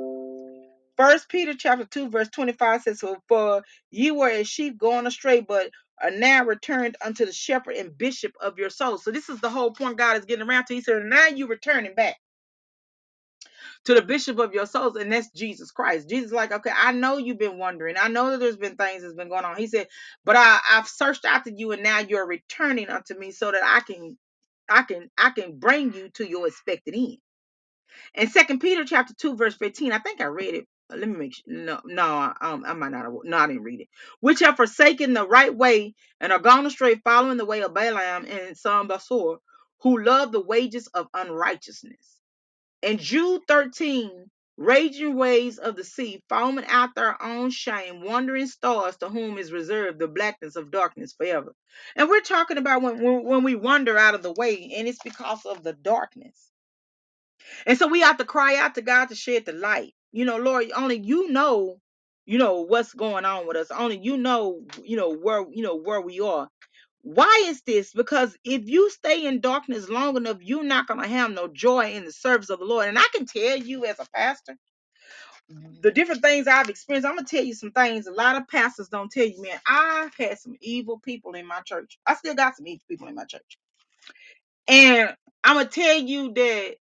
First Peter chapter two, verse twenty-five says, for ye were as sheep going astray, but are now returned unto the shepherd and bishop of your soul. So this is the whole point God is getting around to. He said, now you returning back to the bishop of your souls, and that's Jesus Christ. Jesus, like, okay, I know you've been wondering. I know that there's been things that's been going on. He said, but I, I've searched after you, and now you're returning unto me so that I can, I can, I can bring you to your expected end. And Second Peter chapter two, verse fifteen, I think I read it. Let me make sure. No, no, um, I might not have. No, I didn't read it. Which have forsaken the right way and are gone astray, following the way of Balaam and son Basor, who love the wages of unrighteousness. And Jude thirteen, raging waves of the sea, foaming out their own shame, wandering stars to whom is reserved the blackness of darkness forever. And we're talking about when, when, when we wander out of the way, and it's because of the darkness. And so we have to cry out to God to shed the light. You know, Lord, only you know, you know, what's going on with us. Only you know, you know, where, you know, where we are. Why is this? Because if you stay in darkness long enough, you're not going to have no joy in the service of the Lord. And I can tell you as a pastor, the different things I've experienced. I'm going to tell you some things a lot of pastors don't tell you, man. I've had some evil people in my church. I still got some evil people in my church. And I'm going to tell you that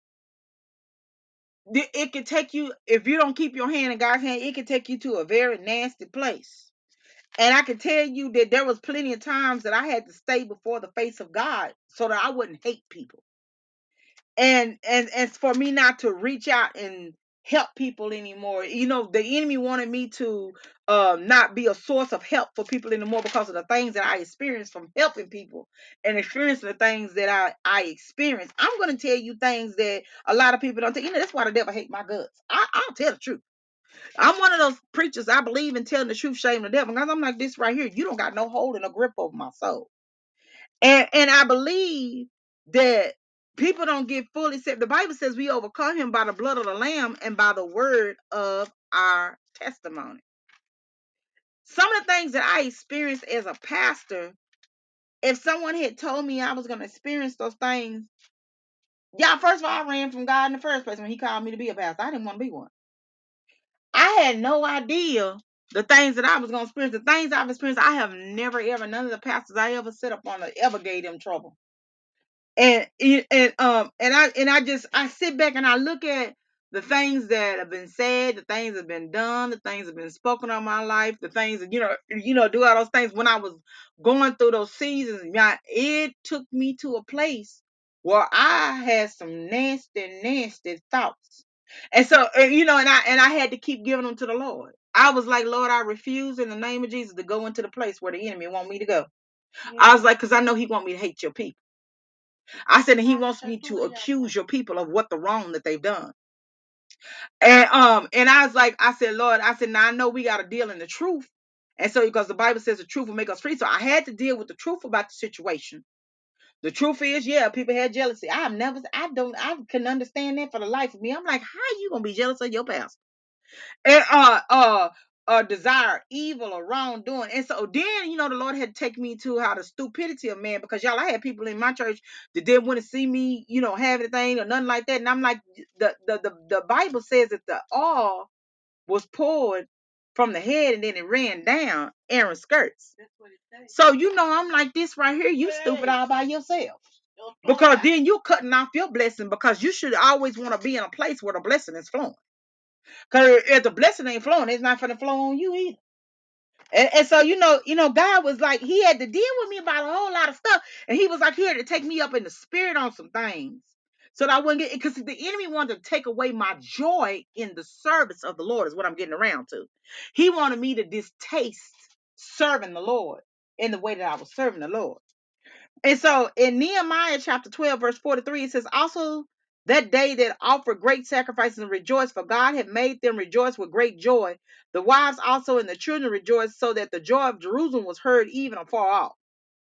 it can take you, if you don't keep your hand in God's hand, it can take you to a very nasty place. And I can tell you that there was plenty of times that I had to stay before the face of God so that I wouldn't hate people. And and and for me not to reach out and help people anymore. You know, the enemy wanted me to uh, not be a source of help for people anymore because of the things that I experienced from helping people and experiencing the things that I, I experienced. I'm going to tell you things that a lot of people don't tell. You know, that's why the devil hate my guts. I, I'll tell the truth. I'm one of those preachers. I believe in telling the truth, shame the devil. Because I'm like this right here. You don't got no hold and no grip over my soul. And and I believe that people don't get fully set. The Bible says we overcome him by the blood of the Lamb and by the word of our testimony. Some of the things that I experienced as a pastor, if someone had told me I was going to experience those things, yeah, first of all, I ran from God in the first place when he called me to be a pastor. I didn't want to be one. I had no idea the things that I was going to experience. The things I've experienced, I have never, ever, none of the pastors I ever set up on ever gave them trouble. And and um and I and I just I sit back and I look at the things that have been said, the things that have been done, the things that have been spoken on my life, the things that, you know, you know, do all those things when I was going through those seasons. Yeah, it took me to a place Well, I had some nasty, nasty thoughts. And so, and, you know, and I and I had to keep giving them to the Lord. I was like, Lord, I refuse in the name of Jesus to go into the place where the enemy want me to go. Yeah. I was like, because I know he want me to hate your people. I said, and he wants me to accuse your people of what the wrong that they've done. And um, and I was like, I said, Lord, I said, now I know we got to deal in the truth. And so, because the Bible says the truth will make us free. So I had to deal with the truth about the situation. The truth is, yeah, people had jealousy. I have never, I don't, I couldn't understand that for the life of me. I'm like, how you gonna be jealous of your pastor? And uh, uh, uh, desire evil or wrongdoing. And so then, you know, the Lord had to take me to how the stupidity of man, because y'all, I had people in my church that didn't want to see me, you know, have anything or nothing like that. And I'm like, the the the, the Bible says that the oil was poured from the head and then it ran down Aaron's skirts. That's what it says. So you know, I'm like this right here. You stupid all by yourself. Because then you're cutting off your blessing, because you should always want to be in a place where the blessing is flowing. Because if the blessing ain't flowing, it's not going to flow on you either. And, and so, you know, you know, God was like, he had to deal with me about a whole lot of stuff. And he was like, he had to take me up in the spirit on some things. So that I wouldn't get, because the enemy wanted to take away my joy in the service of the Lord, is what I'm getting around to. He wanted me to distaste serving the Lord in the way that I was serving the Lord. And so in Nehemiah chapter twelve, verse forty-three, it says, also that day that offered great sacrifices and rejoiced, for God had made them rejoice with great joy. The wives also and the children rejoiced, so that the joy of Jerusalem was heard even afar off.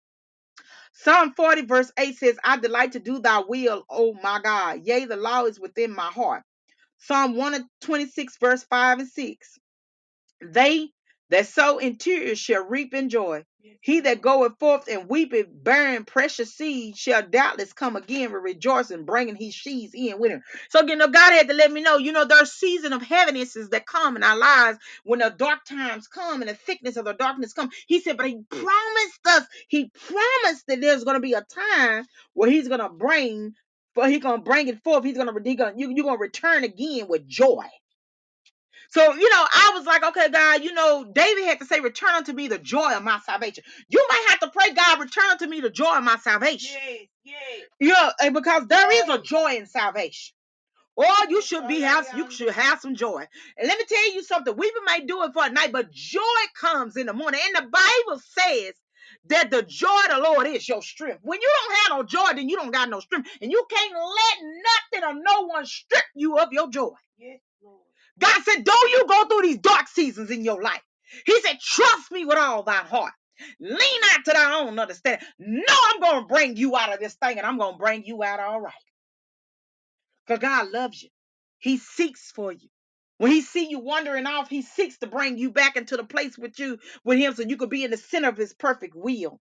Psalm forty, verse eight says, I delight to do thy will, O my God. Yea, the law is within my heart. Psalm one twenty-six, verse five and six. They that sow in tears shall reap in joy. He that goeth forth and weepeth, bearing precious seed, shall doubtless come again with rejoicing, bringing his sheaves in with him. So, you know, God had to let me know, you know, there's season of heavinesses that come in our lives when the dark times come and the thickness of the darkness come. He said, but he promised us, he promised that there's going to be a time where he's going to bring, but he's going to bring it forth. He's going to, he gonna, you, you're going to return again with joy. So, you know, I was like, okay, God, you know, David had to say, return unto me the joy of my salvation. You might have to pray, God, return unto me the joy of my salvation. Yes, yes. Yeah, because there is a joy in salvation. Or you should be have, you should have some joy. And let me tell you something. We may do it for a night, but joy comes in the morning. And the Bible says that the joy of the Lord is your strength. When you don't have no joy, then you don't got no strength. And you can't let nothing or no one strip you of your joy. Yes, Lord. God said, don't you go through these dark seasons in your life. He said, trust me with all thy heart. Lean not to thy own understanding. No, I'm going to bring you out of this thing, and I'm going to bring you out all right. Because God loves you. He seeks for you. When he see you wandering off, he seeks to bring you back into the place with you, with him, so you could be in the center of his perfect will.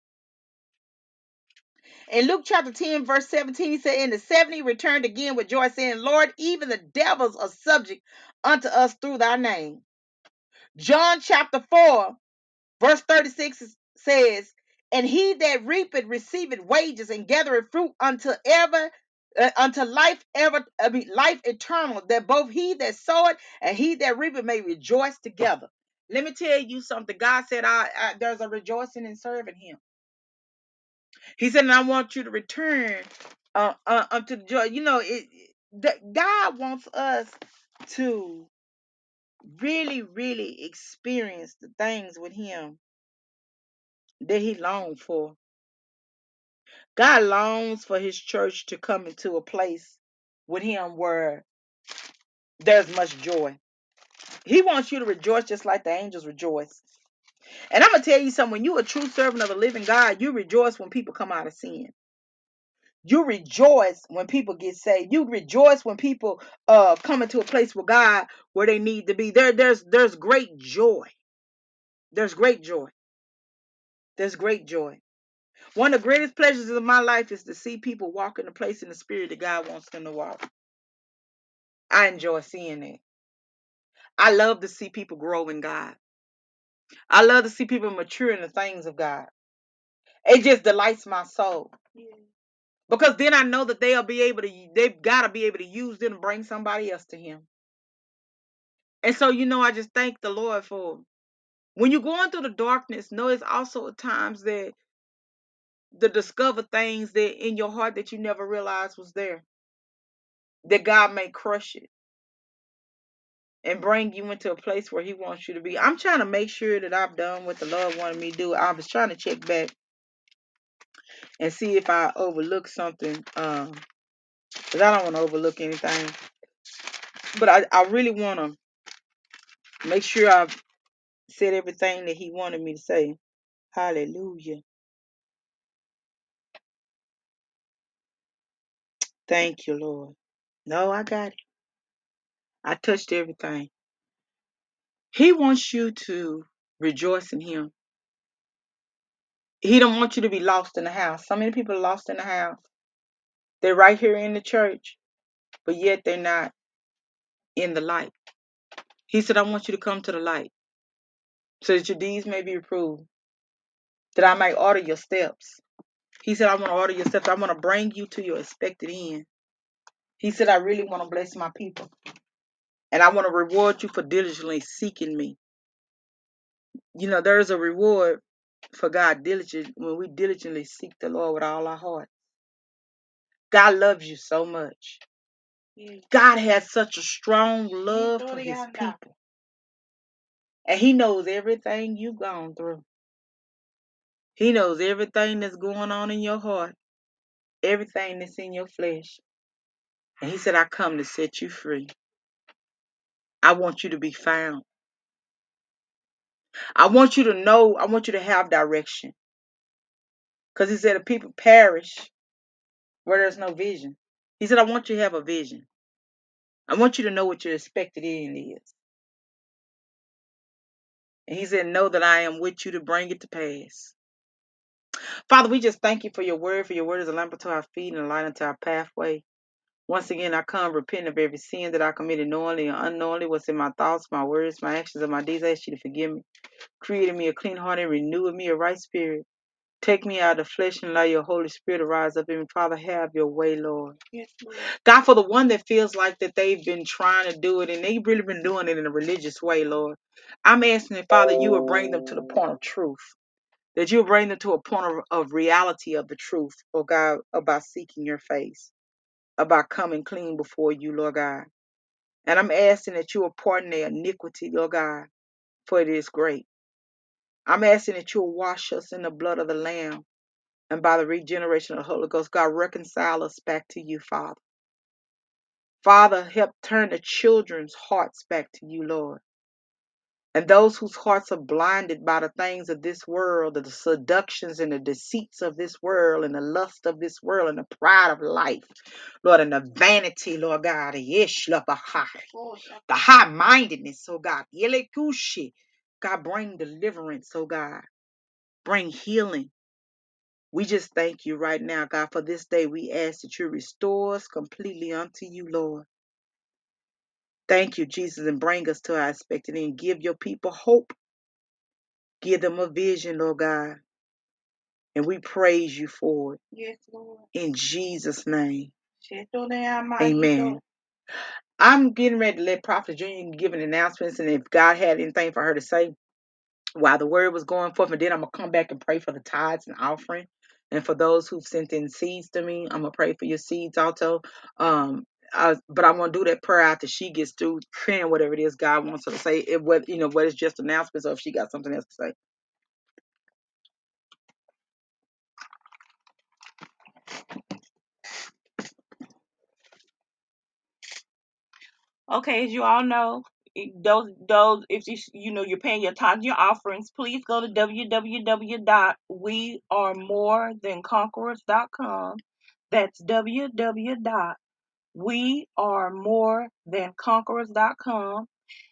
In Luke chapter ten, verse seventeen, he said, and the seventy returned again with joy, saying, Lord, even the devils are subject unto us through thy name. John chapter four, verse thirty-six says, and he that reapeth receiveth wages and gathereth fruit unto ever uh, unto life ever I mean, life eternal, that both he that soweth and he that reapeth may rejoice together. Let me tell you something. God said, I, I there's a rejoicing in serving him. He said, and I want you to return uh, uh, unto the joy. You know, it, that God wants us to really, really experience the things with him that he longed for. God longs for his church to come into a place with him where there's much joy. He wants you to rejoice just like the angels rejoice. And I'm going to tell you something. When you're a true servant of the living God, you rejoice when people come out of sin. You rejoice when people get saved. You rejoice when people uh come into a place with God where they need to be. There, there's there's great joy. There's great joy. There's great joy. One of the greatest pleasures of my life is to see people walk in the place in the spirit that God wants them to walk. I enjoy seeing it. I love to see people grow in God. I love to see people mature in the things of God. It just delights my soul. Yeah. Because then I know that they'll be able to, they've got to be able to use them to bring somebody else to him. And so, you know, I just thank the Lord for when you're going through the darkness, know it's also times that to discover things that in your heart that you never realized was there. That God may crush it and bring you into a place where He wants you to be. I'm trying to make sure that I've done what the Lord wanted me to do. I was trying to check back and see if I overlooked something. Um, because I don't want to overlook anything. But I, I really want to make sure I've said everything that He wanted me to say. Hallelujah. Thank you, Lord. No, I got it. I touched everything. He wants you to rejoice in Him. He don't want you to be lost in the house. So many people are lost in the house. They're right here in the church, but yet they're not in the light. He said, I want you to come to the light so that your deeds may be approved, that I might order your steps. He said, I want to order your steps. I want to bring you to your expected end. He said, I really want to bless my people. And I want to reward you for diligently seeking me. You know, there is a reward for God diligent when we diligently seek the Lord with all our heart. God loves you so much. God has such a strong love for His people. And He knows everything you've gone through. He knows everything that's going on in your heart, everything that's in your flesh. And He said, I come to set you free. I want you to be found. I want you to know, I want you to have direction. Because He said, if people perish where there's no vision. He said, I want you to have a vision. I want you to know what your expected end is. And He said, know that I am with you to bring it to pass. Father, we just thank you for your word, for your word is a lamp unto our feet and a light unto our pathway. Once again, I come repenting of every sin that I committed knowingly or unknowingly, what's in my thoughts, my words, my actions, and my deeds. I ask you to forgive me. Create in me a clean heart and renew in me a right spirit. Take me out of the flesh and allow your Holy Spirit to rise up in me. Father, have your way, Lord. Yes, Lord. God, for the one that feels like that they've been trying to do it and they've really been doing it in a religious way, Lord, I'm asking that, Father, you will bring them to the point of truth. That you'll bring them to a point of, of reality of the truth, oh God, about seeking your face, about coming clean before you, Lord God. And I'm asking that you will pardon their iniquity, Lord God, for it is great. I'm asking that you will wash us in the blood of the Lamb and by the regeneration of the Holy Ghost. God, reconcile us back to you, Father. Father, help turn the children's hearts back to you, Lord. And those whose hearts are blinded by the things of this world, the seductions and the deceits of this world, and the lust of this world, and the pride of life, Lord, and the vanity, Lord God, the high mindedness, oh God, God, bring deliverance, oh God, bring healing. We just thank you right now, God, for this day. We ask that you restore us completely unto you, Lord. Thank you, Jesus, and bring us to our expected end. Give your people hope. Give them a vision, Lord God. And we praise you for it. Yes, Lord. In Jesus' name. Amen. I'm getting ready to let Prophet Junior give an announcements, and if God had anything for her to say while the word was going forth, and then I'm going to come back and pray for the tithes and offering. And for those who've sent in seeds to me, I'm going to pray for your seeds also. Um, I, but I'm going to do that prayer after she gets through praying whatever it is God wants her to say. It, whether, you know, whether it's just announcements or if she got something else to say. Okay, as you all know, those those if you you know you're paying your tithes, your offerings, please go to w w w dot we are more than conquerors dot com. That's w w w dot we are more than conquerors dot com.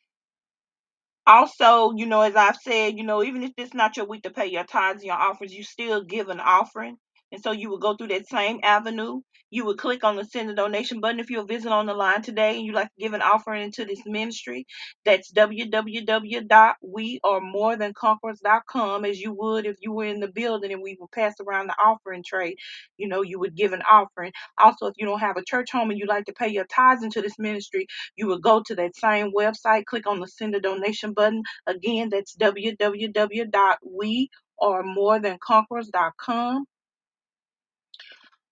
Also, you know, as I've said, you know, even if it's not your week to pay your tithes and your offers, you still give an offering. And so you would go through that same avenue. You would click on the send a donation button if you're visiting on the line today and you like to give an offering into this ministry. That's w w w dot we are more than conquerors dot com, as you would if you were in the building and we would pass around the offering tray. You know, you would give an offering. Also, if you don't have a church home and you like to pay your tithes into this ministry, you would go to that same website, click on the send a donation button. Again, that's w w w dot we are more than conquerors dot com.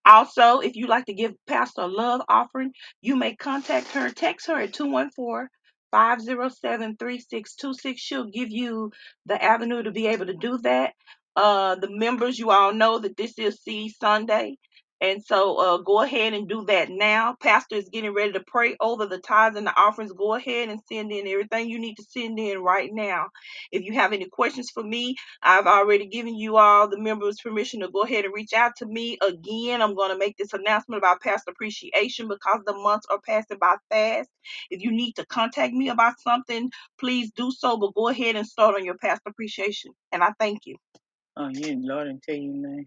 Also, if you'd like to give Pastor a love offering, you may contact her. Text her at two one four, five zero seven, three six two six. She'll give you the avenue to be able to do that. Uh, the members, you all know that this is Seed Sunday. And so uh, go ahead and do that now. Pastor is getting ready to pray over the tithes and the offerings. Go ahead and send in everything you need to send in right now. If you have any questions for me, I've already given you all the members permission to go ahead and reach out to me. Again, I'm going to make this announcement about Pastor Appreciation because the months are passing by fast. If you need to contact me about something, please do so, but go ahead and start on your Pastor Appreciation. And I thank you. Oh, you Lord and tell you name.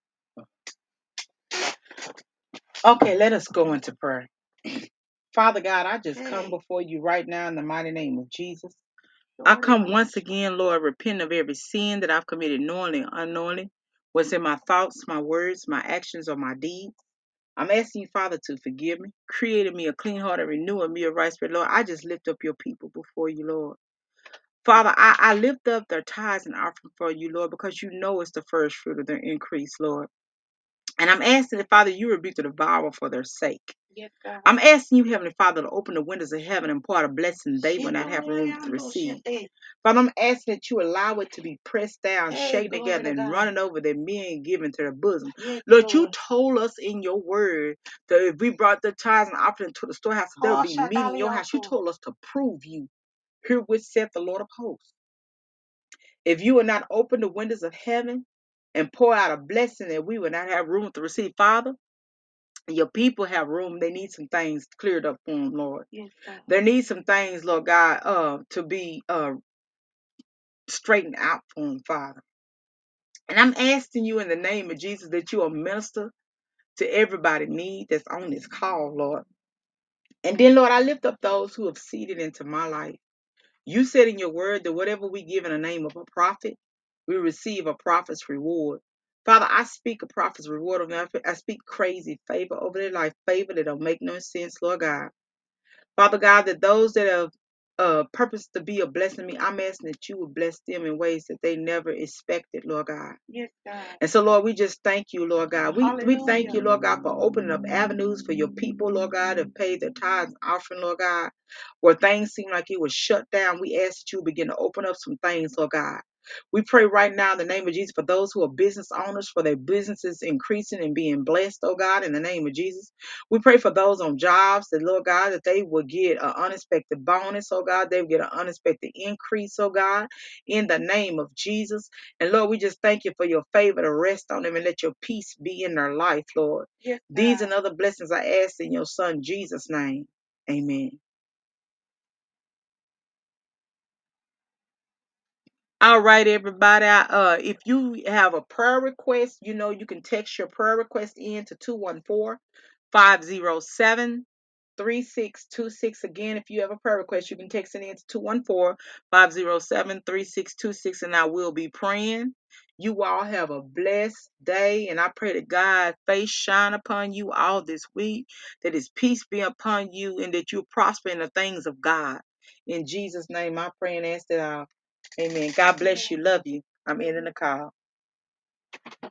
Okay, let us go into prayer. Father God, I just come before you right now in the mighty name of Jesus. I come once again, Lord, repent of every sin that I've committed knowingly and unknowingly, what's in my thoughts, my words, my actions, or my deeds. I'm asking you, Father, to forgive me, create in me a clean heart and renew in me a right spirit, Lord. I just lift up your people before you, Lord. Father, I, I lift up their tithes and offering for you, Lord, because you know it's the first fruit of their increase, Lord. And I'm asking that, Father, you rebuke the devourer for their sake. Yes, God. I'm asking you, Heavenly Father, to open the windows of heaven and pour out a blessing they will not have room to receive. Father, I'm asking that you allow it to be pressed down, Hey, shaken glory together, to and God. running over that men given to their bosom. Yes, Lord, you Lord. told us in your word that if we brought the tithes and offering to the storehouse, there would Oh, be meat in your house. You Shataliato. told us to prove you. Herewith saith the Lord of hosts. If you will not open the windows of heaven and pour out a blessing that we will not have room to receive, Father, your people have room. They need some things cleared up for them, Lord. Yes, God. There needs some things, Lord God, uh, to be uh, straightened out for them, Father. And I'm asking you in the name of Jesus that you will minister to everybody's need that's on this call, Lord. And then, Lord, I lift up those who have seeded into my life. You said in your word that whatever we give in the name of a prophet, we receive a prophet's reward. Father, I speak a prophet's reward of them. I speak crazy favor over their life, favor that don't make no sense, Lord God. Father God, that those that have uh, purpose to be a blessing to me, I'm asking that you would bless them in ways that they never expected, Lord God. Yes, God. And so, Lord, we just thank you, Lord God. We, we thank Hallelujah. you, Lord God, for opening up avenues for your people, Lord God, to pay their tithes and offering, Lord God. Where things seem like it was shut down, we ask that you begin to open up some things, Lord God. We pray right now in the name of Jesus for those who are business owners, for their businesses increasing and being blessed, oh God, in the name of Jesus. We pray for those on jobs that, Lord God, that they will get an unexpected bonus, oh God. They will get an unexpected increase, oh God, in the name of Jesus. And Lord, we just thank you for your favor to rest on them and let your peace be in their life, Lord. Yes, These God. and other blessings I ask in your son Jesus' name. Amen. All right, everybody. Uh, if you have a prayer request, you know you can text your prayer request in to two one four, five zero seven, three six two six. Again, if you have a prayer request, you can text it in to two one four, five zero seven, three six two six, and I will be praying. You all have a blessed day, and I pray that God's face shine upon you all this week, that his peace be upon you, and that you prosper in the things of God. In Jesus' name, I pray and ask that I Amen. God bless you. Love you. I'm ending the call.